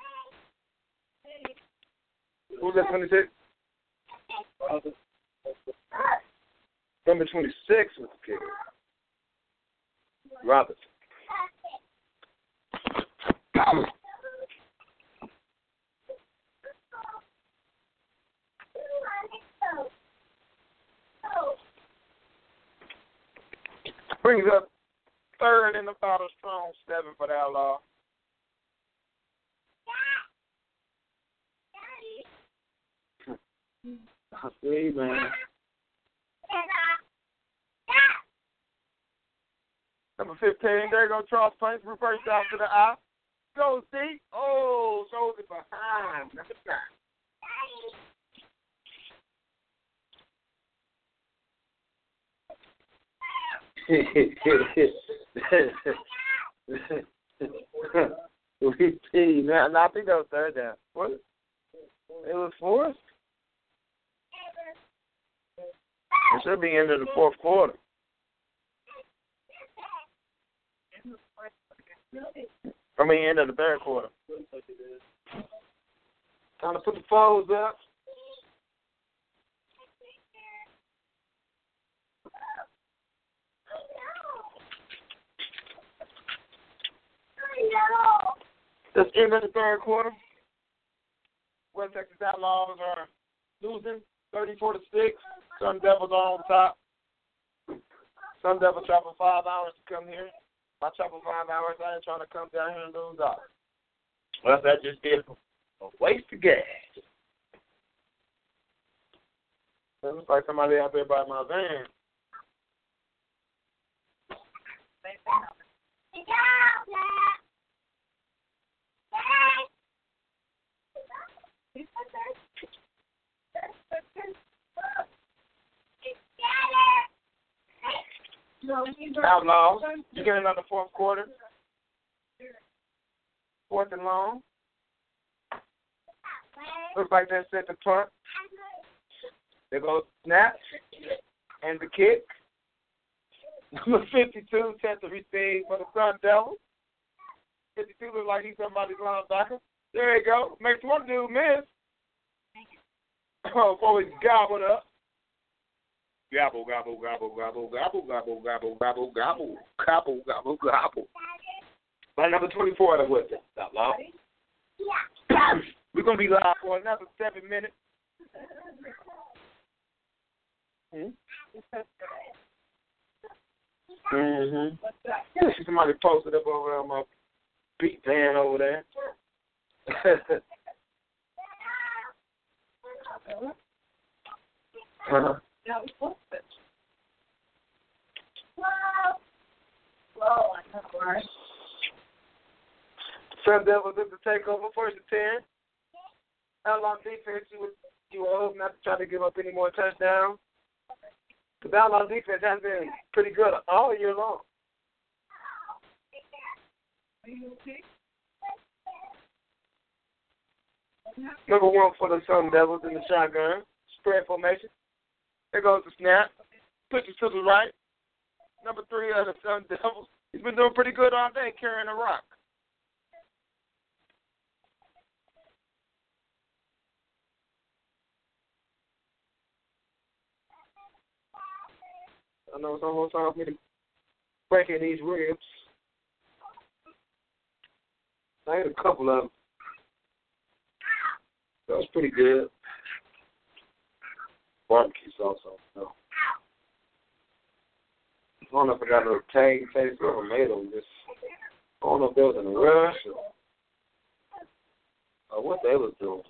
Who's that, twenty-six? Number twenty-six was the kicker. Robinson. Brings up third in about a strong seven for the Outlaw. I see, man. Number fifteen, there goes Charles Plank, reverse out to the eye. Goes deep. Oh, throws it behind. Number nine. We see, man. I think that was third down. What? It was fourth? It should be into the fourth quarter. I mean, end of the third quarter. Time to put the foes up. That's end of the third quarter. West Texas Outlaws are losing thirty-four to six. Sun Devils are on top. Sun Devils travel five hours to come here. If I travel five hours, I ain't trying to come down here and lose out. Well, that just be a waste of gas. It looks like somebody out there by my van. Outlaws, you get another fourth quarter. Fourth and long. Looks like they're set to punt. There goes snap and the kick. Number fifty-two set to receive for the Sun Devils. fifty-two looks like he's somebody's linebacker. There you go. Makes one dude miss. Oh, boy, he's gobbled up. Gobble, gobble, gobble, gobble, gobble, gobble, gobble, gobble, gobble, gobble, gobble, gobble. By number twenty-four, that was it. Stop loud. Yeah. We're going to be live for another seven minutes. Mm-hmm. Yeah, somebody posted up over on my beat van over there. uh-huh. Now it's what's it? Well, I know, right? Sun Devils look to take over first and ten. Outlaw defense, you were, you were hoping not to try to give up any more touchdowns. The Outlaw defense has been pretty good all year long. Are you okay? Number one for the Sun Devils in the shotgun. Spread formation. There goes the snap. Pitches to the right. Number three of the Sun Devils. He's been doing pretty good all day carrying a rock. I know it's almost time for me to break in these ribs. I had a couple of them. That was pretty good. Barbecue sauce on no. I don't know if I got a little tang taste or tomato. Just, I don't know if they was in a rush or, or what they was doing.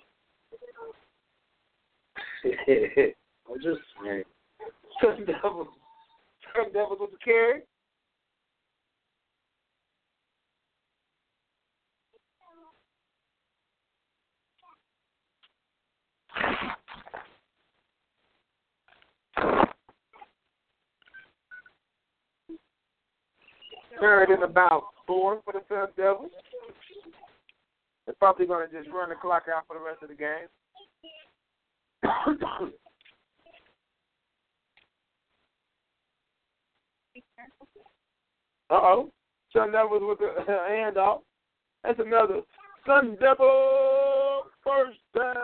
I'm just saying. Sun Devils. Sun Devils with the carry. Third and about four for the Sun Devils. They're probably going to just run the clock out for the rest of the game. Uh-oh. Sun Devils with the uh, handoff. That's another Sun Devil first down.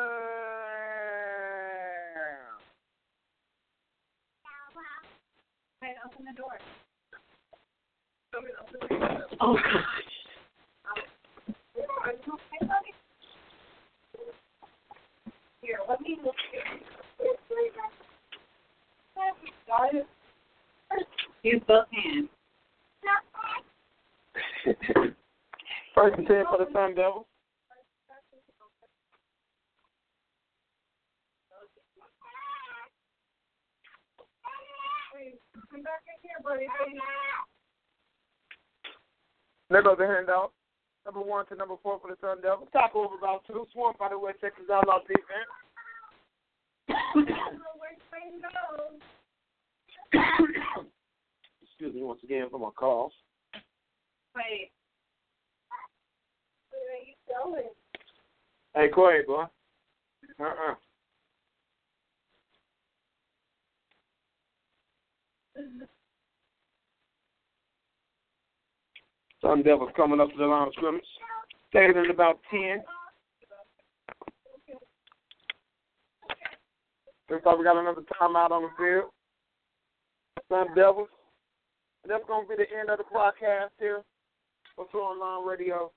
Hey, open the door. Oh, gosh. Here, let me look here. Got it? Use both hands. First and ten for the Sun Devils. Come back in here, buddy. There goes the handoff. Number one to number four for the Sun Devils. Top over about two. Swarm by the way, Texas Outlaw defense. Excuse me once again for my calls. Wait. Where are you going? Hey, go ahead, boy. Uh-uh. Sun Devils coming up to the line of scrimmage. Taking in about ten. Looks like we got another timeout on the field. Sun Devils. And that's going to be the end of the broadcast here for Throwing Line Radio.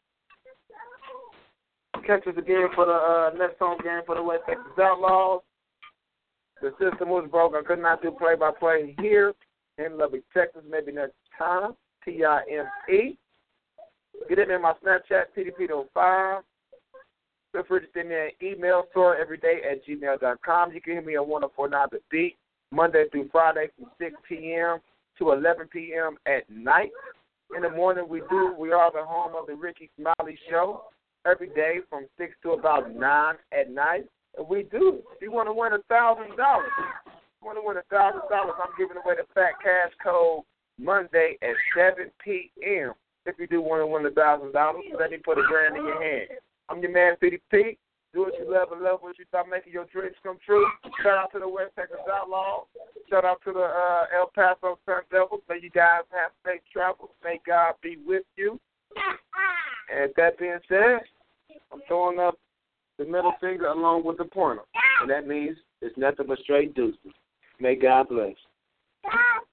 Catch us again for the uh, next home game for the West Texas Outlaws. The system was broken. I could not do play-by-play here in Lubbock, Texas. Maybe next time. T I M E. Get in there in my Snapchat, T D P zero five. Feel free to send me an email, store everyday at gmail dot com. You can hear me on one oh four point nine The Beat, Monday through Friday from six p.m. to eleven p.m. at night. In the morning, we do, we are the home of the Ricky Smiley Show every day from six to about nine at night. And we do. If you want to win one thousand dollars, if you want to win one thousand dollars, I'm giving away the Fat Cash Code Monday at seven p.m. If you do want to win one thousand dollars, let me put a grand in your hand. I'm your man, P D P. Do what you love and love what you start making your dreams come true. Shout out to the West Texas Outlaws. Shout out to the uh, El Paso Sun Devils. May you guys have safe travels. May God be with you. And that being said, I'm throwing up the middle finger along with the pointer. And that means it's nothing but straight deuces. May God bless.